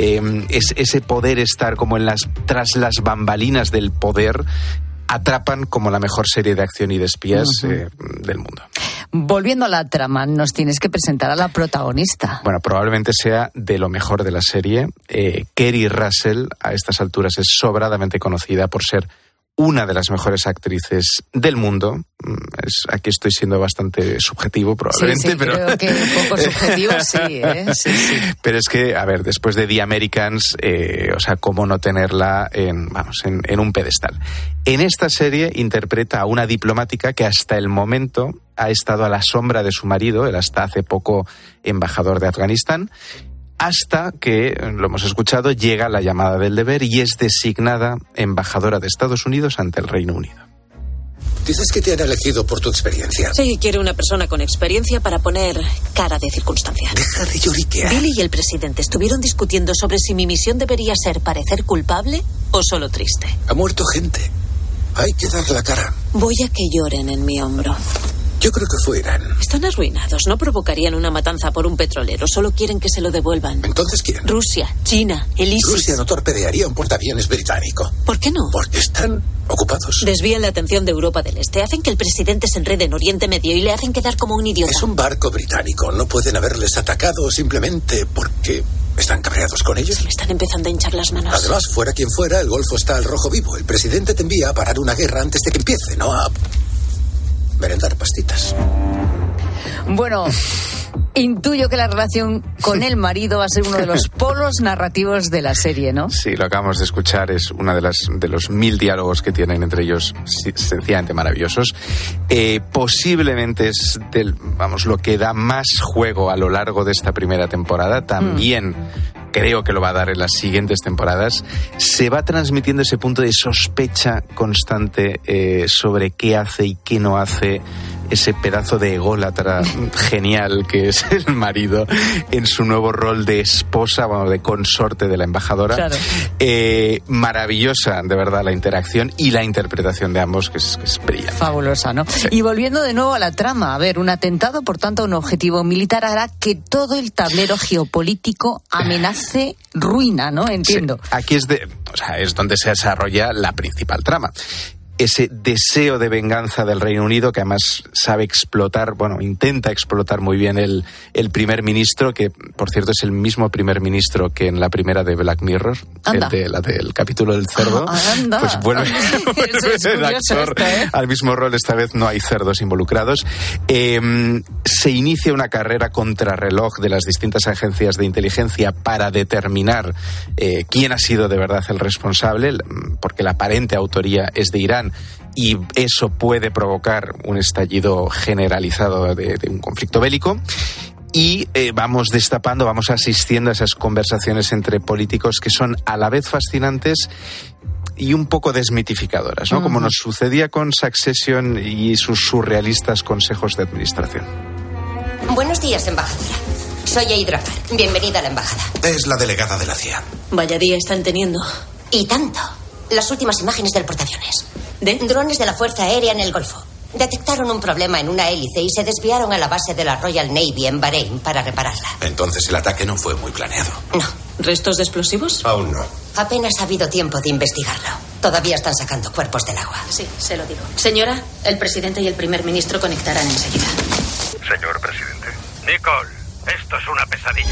ese poder estar como tras las bambalinas del poder, atrapan como la mejor serie de acción y de espías del mundo.
Volviendo a la trama, nos tienes que presentar a la protagonista.
Bueno, probablemente sea de lo mejor de la serie. Keri Russell, a estas alturas, es sobradamente conocida por ser una de las mejores actrices del mundo. Aquí estoy siendo bastante subjetivo, probablemente.
Sí,
pero
creo que un poco subjetivo, sí, sí.
Pero es que, a ver, después de The Americans, cómo no tenerla en un pedestal. En esta serie interpreta a una diplomática que hasta el momento ha estado a la sombra de su marido, él hasta hace poco embajador de Afganistán, hasta que, lo hemos escuchado, llega la llamada del deber y es designada embajadora de Estados Unidos ante el Reino Unido.
Dices que te han elegido por tu experiencia.
Sí, quiero una persona con experiencia para poner cara de circunstancia.
Deja de lloriquear.
Billy y el presidente estuvieron discutiendo sobre si mi misión debería ser parecer culpable o solo triste.
Ha muerto gente. Hay que dar la cara.
Voy a que lloren en mi hombro.
Yo creo que fue Irán.
Están arruinados. No provocarían una matanza por un petrolero. Solo quieren que se lo devuelvan.
¿Entonces quién?
Rusia, China, el ISIS.
Rusia no torpedearía un portaaviones británico.
¿Por qué no?
Porque están ocupados.
Desvían la atención de Europa del Este. Hacen que el presidente se enrede en Oriente Medio y le hacen quedar como un idiota.
Es un barco británico. No pueden haberles atacado simplemente porque están cabreados con ellos.
Se me están empezando a hinchar las manos.
Además, fuera quien fuera, el Golfo está al rojo vivo. El presidente te envía a parar una guerra antes de que empiece, no a merendar pastitas.
Bueno, intuyo que la relación con el marido va a ser uno de los polos narrativos de la serie, ¿no?
Sí, lo acabamos de escuchar, es uno de los 1000 diálogos que tienen entre ellos, sencillamente maravillosos. Posiblemente es lo que da más juego a lo largo de esta primera temporada. También creo que lo va a dar en las siguientes temporadas. Se va transmitiendo ese punto de sospecha constante sobre qué hace y qué no hace ese pedazo de ególatra genial que es el marido en su nuevo rol de esposa, bueno, de consorte de la embajadora.
Claro.
Maravillosa, de verdad, la interacción y la interpretación de ambos, que es brillante.
Fabulosa, ¿no?
Sí.
Y volviendo de nuevo a la trama, a ver, un atentado, por tanto, un objetivo militar hará que todo el tablero geopolítico amenace ruina, ¿no? Entiendo.
Sí. Aquí es donde se desarrolla la principal trama. Ese deseo de venganza del Reino Unido, que además sabe explotar, bueno, intenta explotar muy bien el primer ministro, que por cierto es el mismo primer ministro que en la primera de Black Mirror, la del capítulo del cerdo.
Anda.
Pues vuelve el actor al mismo rol, esta vez no hay cerdos involucrados. Se inicia una carrera contrarreloj de las distintas agencias de inteligencia para determinar quién ha sido de verdad el responsable, porque la aparente autoría es de Irán, y eso puede provocar un estallido generalizado de un conflicto bélico. Y vamos asistiendo a esas conversaciones entre políticos que son a la vez fascinantes y un poco desmitificadoras, ¿no? Como nos sucedía con Succession y sus surrealistas consejos de administración.
Buenos días, embajadora. Soy Aydra Park. Bienvenida a la embajada.
Es la delegada de la CIA.
Vaya día están teniendo.
Y tanto. Las últimas imágenes del portaaviones. Drones de la Fuerza Aérea en el Golfo. Detectaron un problema en una hélice y se desviaron a la base de la Royal Navy en Bahrein para repararla.
Entonces el ataque no fue muy planeado.
No.
¿Restos de explosivos?
Aún no.
Apenas ha habido tiempo de investigarlo. Todavía están sacando cuerpos del agua.
Sí, se lo digo. Señora, el presidente y el primer ministro conectarán enseguida.
Señor presidente. Nicole, esto es una pesadilla.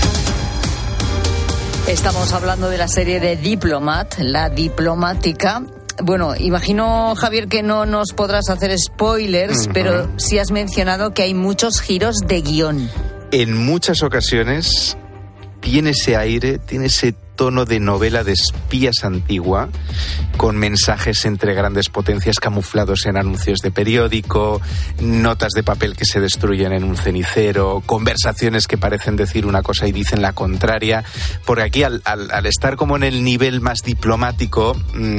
Estamos hablando de la serie de Diplomat, la diplomática. Bueno, imagino, Javier, que no nos podrás hacer spoilers, pero sí has mencionado que hay muchos giros de guión.
En muchas ocasiones tiene ese aire, tiene ese tono de novela de espías antigua, con mensajes entre grandes potencias camuflados en anuncios de periódico, notas de papel que se destruyen en un cenicero, conversaciones que parecen decir una cosa y dicen la contraria. Porque aquí, al estar como en el nivel más diplomático,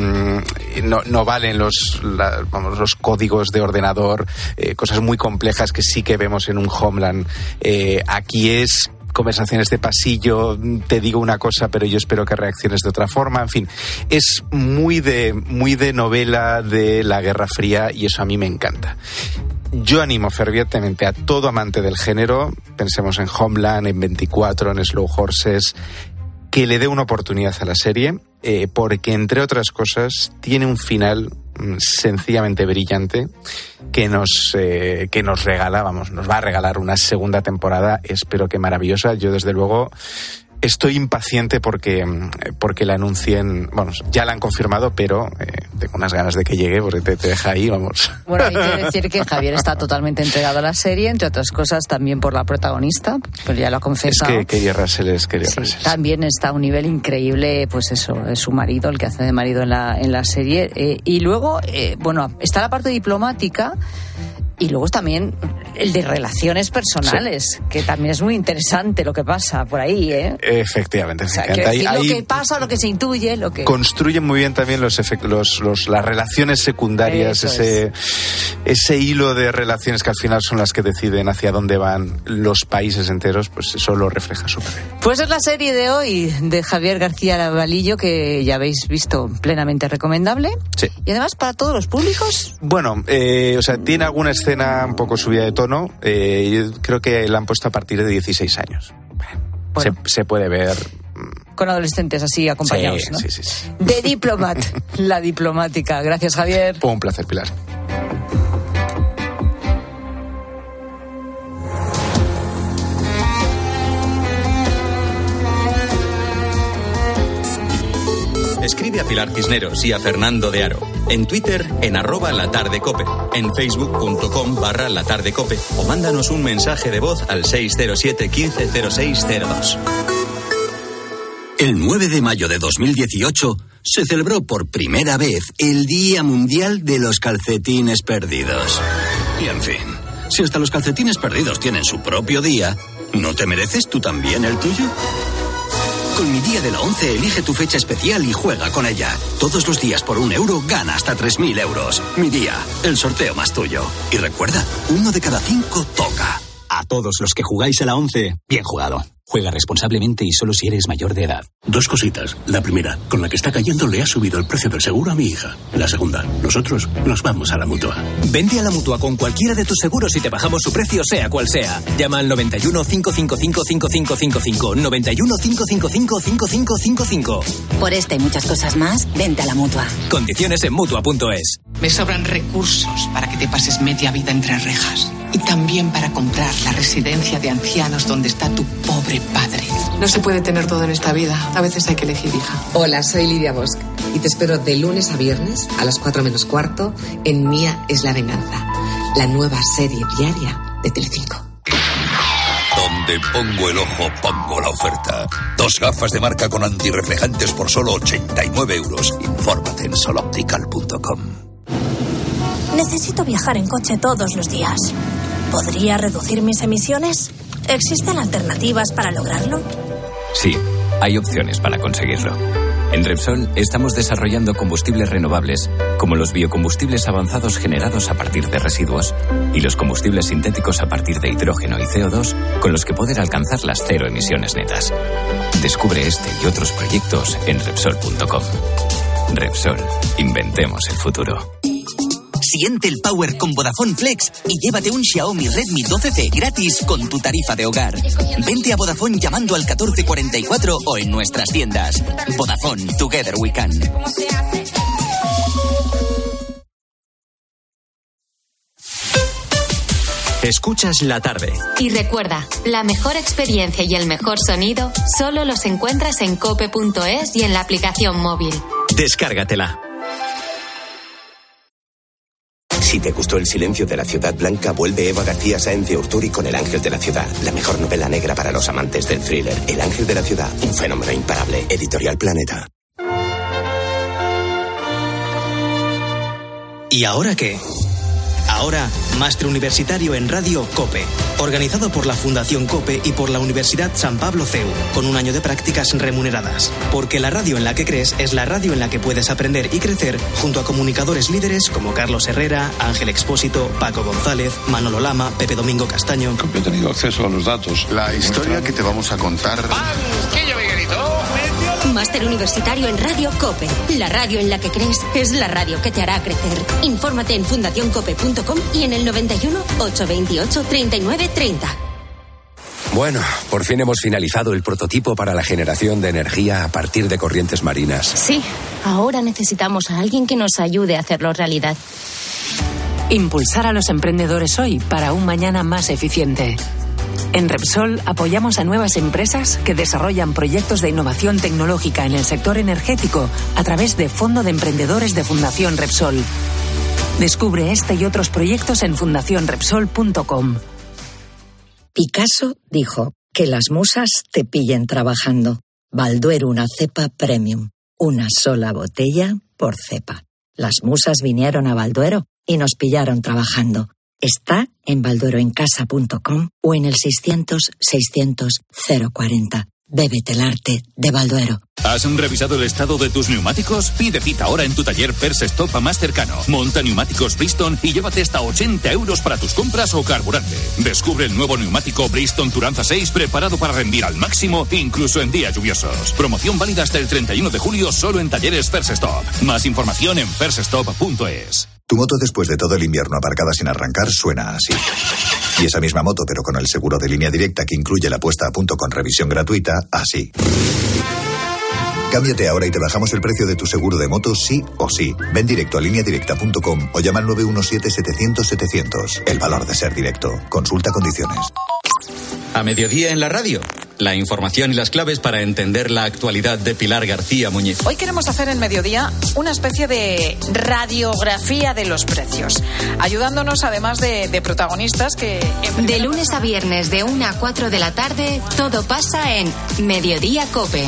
no valen los códigos de ordenador, cosas muy complejas que sí que vemos en un Homeland. Aquí es conversaciones de pasillo, te digo una cosa pero yo espero que reacciones de otra forma, en fin, es muy de novela de la Guerra Fría y eso a mí me encanta. Yo animo fervientemente a todo amante del género, pensemos en Homeland, en 24, en Slow Horses, que le dé una oportunidad a la serie, porque entre otras cosas tiene un final sencillamente brillante que nos regala, nos va a regalar una segunda temporada, espero que maravillosa. Yo desde luego estoy impaciente porque la anuncien, bueno, ya la han confirmado, pero tengo unas ganas de que llegue porque te deja ahí, vamos.
Bueno, hay que decir que Javier está totalmente entregado a la serie, entre otras cosas también por la protagonista, pero ya lo ha confesado.
Es que Kerry Russell es Kerry Russell.
También está a un nivel increíble, pues eso, es su marido, el que hace de marido en la serie. Y luego, bueno, está la parte diplomática. Y luego también el de relaciones personales, que también es muy interesante lo que pasa por ahí, ¿eh?
Efectivamente.
O sea, lo que pasa, lo que se intuye, lo que...
Construyen muy bien también las relaciones secundarias, ese hilo de relaciones que al final son las que deciden hacia dónde van los países enteros, pues eso lo refleja súper bien.
Pues es la serie de hoy de Javier García Lavalillo, que ya habéis visto, plenamente recomendable.
Sí.
Y además para todos los públicos.
Bueno, o sea, tiene alguna escena un poco subida de tono. Yo creo que la han puesto a partir de 16 años. Bueno. Se puede ver.
Con adolescentes así acompañados,
sí,
¿no?
Sí.
The Diplomat, la diplomática. Gracias, Javier.
Un placer, Pilar.
Escribe a Pilar Cisneros y a Fernando de Aro. En Twitter, en @latardecope. En facebook.com/latardecope. O mándanos un mensaje de voz al 607 15 0602.
El 9 de mayo de 2018 se celebró por primera vez el Día Mundial de los Calcetines Perdidos. Y en fin, si hasta los calcetines perdidos tienen su propio día, ¿no te mereces tú también el tuyo? Con Mi Día de la 11 elige tu fecha especial y juega con ella. Todos los días por €1 gana hasta 3.000 euros. Mi Día, el sorteo más tuyo. Y recuerda, 1 de cada 5 toca.
A todos los que jugáis a la 11, bien jugado. Juega responsablemente y solo si eres mayor de edad.
2 cositas. La primera, con la que está cayendo le ha subido el precio del seguro a mi hija. La segunda, nosotros nos vamos a la Mutua.
Vente a la Mutua con cualquiera de tus seguros y te bajamos su precio sea cual sea. Llama al 91 555 5555. 91 555 5555.
Por esta y muchas cosas más, vente a la Mutua.
Condiciones en Mutua.es.
Me sobran recursos para que te pases media vida entre rejas. Y también para comprar la residencia de ancianos donde está tu pobre padre.
No se puede tener todo en esta vida. A veces hay que elegir, hija.
Hola, soy Lidia Bosch y te espero de lunes a viernes a las 4 menos cuarto en Mía es la venganza, la nueva serie diaria de Telecinco.
Donde pongo el ojo, pongo la oferta. 2 gafas de marca con antirreflejantes por solo 89 euros. Infórmate en soloptical.com.
Necesito viajar en coche todos los días. ¿Podría reducir mis emisiones? ¿Existen alternativas para lograrlo?
Sí, hay opciones para conseguirlo. En Repsol estamos desarrollando combustibles renovables, como los biocombustibles avanzados generados a partir de residuos y los combustibles sintéticos a partir de hidrógeno y CO2, con los que poder alcanzar las 0 emisiones netas. Descubre este y otros proyectos en Repsol.com. Repsol, inventemos el futuro.
Siente el power con Vodafone Flex y llévate un Xiaomi Redmi 12C gratis con tu tarifa de hogar. Vente a Vodafone llamando al 1444 o en nuestras tiendas. Vodafone, Together We Can.
Escuchas La Tarde.
Y recuerda, la mejor experiencia y el mejor sonido solo los encuentras en cope.es y en la aplicación móvil.
Descárgatela.
Si te gustó El silencio de la ciudad blanca, vuelve Eva García Sáenz de Urturi con El ángel de la ciudad, la mejor novela negra para los amantes del thriller. El ángel de la ciudad, un fenómeno imparable. Editorial Planeta.
¿Y ahora qué? Ahora, Máster Universitario en Radio COPE, organizado por la Fundación COPE y por la Universidad San Pablo CEU, con un año de prácticas remuneradas. Porque la radio en la que crees es la radio en la que puedes aprender y crecer junto a comunicadores líderes como Carlos Herrera, Ángel Expósito, Paco González, Manolo Lama, Pepe Domingo Castaño.
Yo he tenido acceso a los datos.
La historia que te vamos a contar...
Máster Universitario en Radio COPE. La radio en la que crees es la radio que te hará crecer. Infórmate en fundacioncope.com y en el 91 828 39 30.
Bueno, por fin hemos finalizado el prototipo para la generación de energía a partir de corrientes marinas.
Sí, ahora necesitamos a alguien que nos ayude a hacerlo realidad.
Impulsar a los emprendedores hoy para un mañana más eficiente. En Repsol apoyamos a nuevas empresas que desarrollan proyectos de innovación tecnológica en el sector energético a través de Fondo de Emprendedores de Fundación Repsol. Descubre este y otros proyectos en fundacionrepsol.com.
Picasso dijo que las musas te pillen trabajando. Balduero, una cepa premium. Una sola botella por cepa. Las musas vinieron a Balduero y nos pillaron trabajando. Está en baldueroencasa.com o en el 600-600-040. Bébete el arte de Balduero.
¿Has revisado el estado de tus neumáticos? Pide cita ahora en tu taller First Stop más cercano. Monta neumáticos Bridgestone y llévate hasta 80 euros para tus compras o carburante. Descubre el nuevo neumático Bridgestone Turanza 6 preparado para rendir al máximo, incluso en días lluviosos. Promoción válida hasta el 31 de julio solo en talleres First Stop. Más información en firststop.es.
Tu moto después de todo el invierno aparcada sin arrancar suena así. Y esa misma moto, pero con el seguro de Línea Directa que incluye la puesta a punto con revisión gratuita, así. Cámbiate ahora y te bajamos el precio de tu seguro de moto sí o sí. Ven directo a lineadirecta.com o llama al 917-700-700. El valor de ser directo. Consulta condiciones.
A mediodía en la radio. La información y las claves para entender la actualidad de Pilar García Muñiz.
Hoy queremos hacer en Mediodía una especie de radiografía de los precios, ayudándonos además de protagonistas que...
De lunes a viernes de 1 a 4 de la tarde, todo pasa en Mediodía COPE.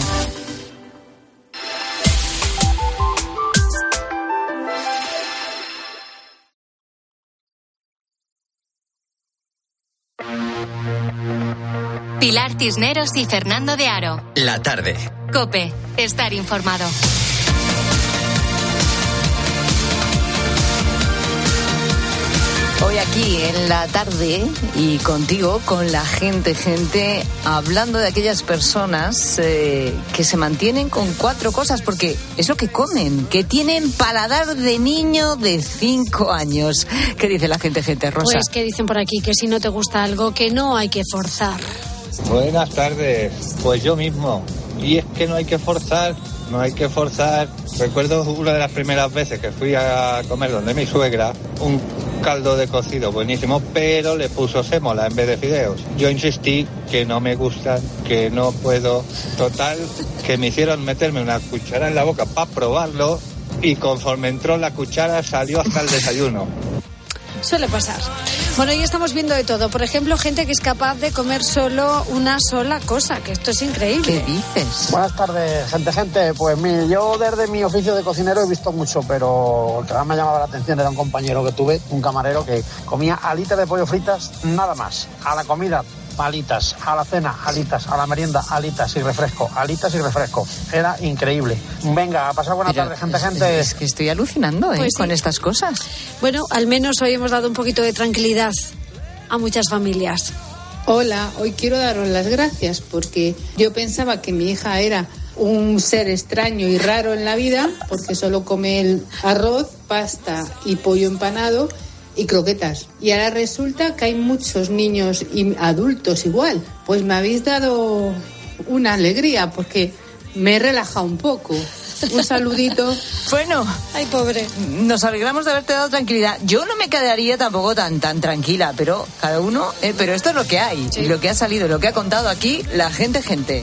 Pilar Cisneros y Fernando de Aro.
La tarde.
COPE. Estar informado.
Hoy aquí en la tarde y contigo, con la gente, hablando de aquellas personas que se mantienen con 4 cosas, porque es lo que comen, que tienen paladar de niño de 5 años. ¿Qué dice la gente, Rosa?
Pues que dicen por aquí que si no te gusta algo, que no hay que forzar.
Buenas tardes, pues yo mismo. Y es que no hay que forzar. Recuerdo una de las primeras veces que fui a comer donde mi suegra, un caldo de cocido buenísimo, pero le puso sémola en vez de fideos. Yo insistí que no me gustan, que no puedo. Total, que me hicieron meterme una cuchara en la boca para probarlo y conforme entró la cuchara salió hasta el desayuno.
Suele pasar. Bueno, hoy estamos viendo de todo. Por ejemplo, gente que es capaz de comer solo una sola cosa, que esto es increíble.
¿Qué dices?
Buenas tardes, gente. Pues mire, yo desde mi oficio de cocinero he visto mucho, pero el que más me llamaba la atención era un compañero que tuve, un camarero que comía alitas de pollo fritas, nada más. A la comida, alitas, a la cena, alitas, a la merienda, alitas y refresco. Era increíble. Venga, a pasar buena tarde, gente.
Es que estoy alucinando
pues
con estas cosas.
Bueno, al menos hoy hemos dado un poquito de tranquilidad a muchas familias.
Hola, hoy quiero daros las gracias porque yo pensaba que mi hija era un ser extraño y raro en la vida porque solo come el arroz, pasta y pollo empanado y croquetas. Y ahora resulta que hay muchos niños y adultos igual. Pues me habéis dado una alegría porque me he relajado un poco. Un saludito.
Bueno,
ay, pobre.
Nos alegramos de haberte dado tranquilidad. Yo no me quedaría tampoco tan tranquila, pero cada uno, pero esto es lo que hay, sí. Y lo que ha salido, lo que ha contado aquí la gente.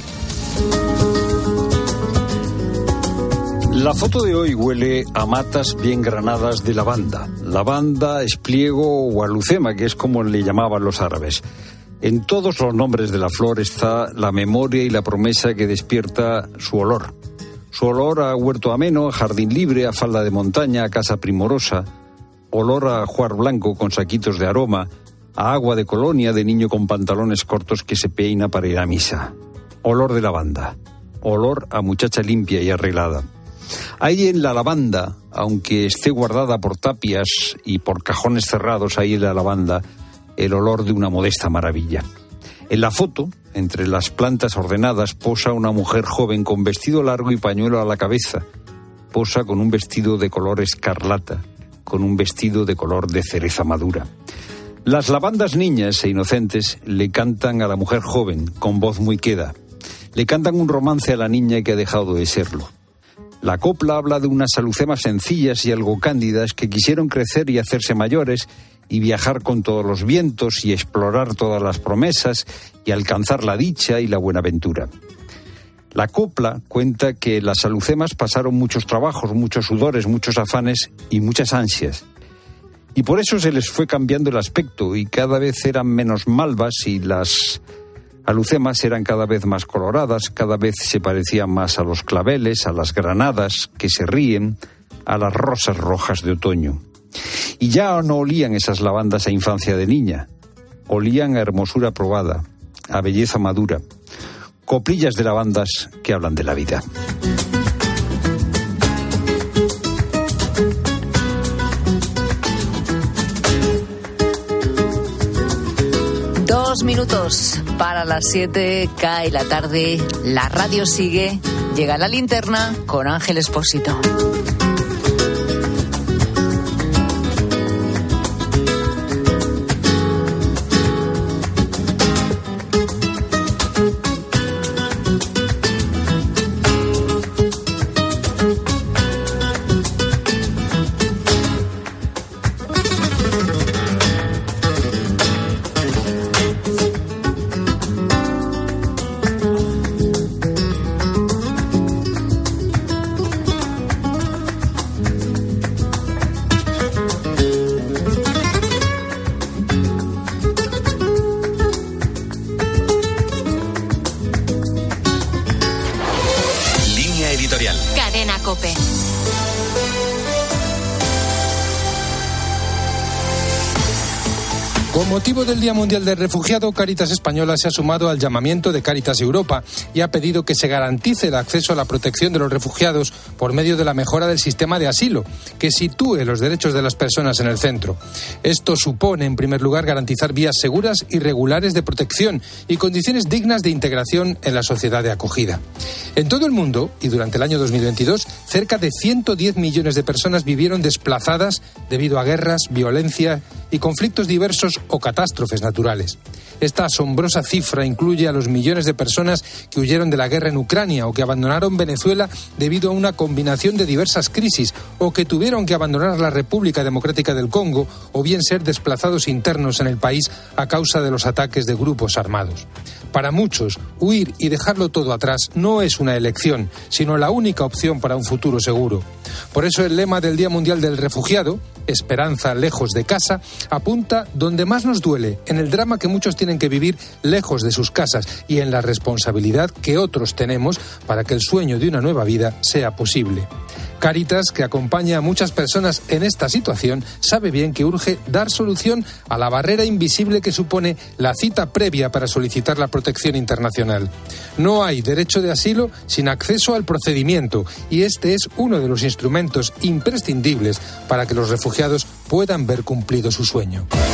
La foto de hoy huele a matas bien granadas de lavanda. Lavanda, espliego o alucema, que es como le llamaban los árabes. En todos los nombres de la flor está la memoria y la promesa que despierta su olor. Su olor a huerto ameno, a jardín libre, a falda de montaña, a casa primorosa. Olor a ajuar blanco con saquitos de aroma, a agua de colonia de niño con pantalones cortos que se peina para ir a misa. Olor de lavanda. Olor a muchacha limpia y arreglada. Hay en la lavanda, aunque esté guardada por tapias y por cajones cerrados, hay en la lavanda el olor de una modesta maravilla. En la foto, entre las plantas ordenadas, posa una mujer joven con vestido largo y pañuelo a la cabeza. Posa con un vestido de color escarlata, con un vestido de color de cereza madura. Las lavandas niñas e inocentes le cantan a la mujer joven, con voz muy queda. Le cantan un romance a la niña que ha dejado de serlo. La copla habla de unas alucemas sencillas y algo cándidas que quisieron crecer y hacerse mayores y viajar con todos los vientos y explorar todas las promesas y alcanzar la dicha y la buenaventura. La copla cuenta que las alucemas pasaron muchos trabajos, muchos sudores, muchos afanes y muchas ansias. Y por eso se les fue cambiando el aspecto y cada vez eran menos malvas y las alucemas eran cada vez más coloradas, cada vez se parecían más a los claveles, a las granadas que se ríen, a las rosas rojas de otoño. Y ya no olían esas lavandas a infancia de niña, olían a hermosura probada, a belleza madura, coplillas de lavandas que hablan de la vida.
Dos minutos para las 7, cae la tarde, la radio sigue, llega la linterna con Ángel Expósito.
Cadena COPE.
Con motivo del Día Mundial del Refugiado, Cáritas Española se ha sumado al llamamiento de Cáritas Europa y ha pedido que se garantice el acceso a la protección de los refugiados por medio de la mejora del sistema de asilo, que sitúe los derechos de las personas en el centro. Esto supone, en primer lugar, garantizar vías seguras y regulares de protección y condiciones dignas de integración en la sociedad de acogida. En todo el mundo, y durante el año 2022, cerca de 110 millones de personas vivieron desplazadas debido a guerras, violencia y conflictos diversos o catástrofes naturales. Esta asombrosa cifra incluye a los millones de personas que huyeron de la guerra en Ucrania o que abandonaron Venezuela debido a una combinación de diversas crisis o que tuvieron que abandonar la República Democrática del Congo o bien ser desplazados internos en el país a causa de los ataques de grupos armados. Para muchos, huir y dejarlo todo atrás no es una elección, sino la única opción para un futuro seguro. Por eso el lema del Día Mundial del Refugiado, Esperanza lejos de casa, apunta donde más nos duele, en el drama que muchos tienen que vivir lejos de sus casas y en la responsabilidad que otros tenemos para que el sueño de una nueva vida sea posible. Cáritas, que acompaña a muchas personas en esta situación, sabe bien que urge dar solución a la barrera invisible que supone la cita previa para solicitar la protección internacional. No hay derecho de asilo sin acceso al procedimiento y este es uno de los instrumentos imprescindibles para que los refugiados puedan ver cumplido su sueño.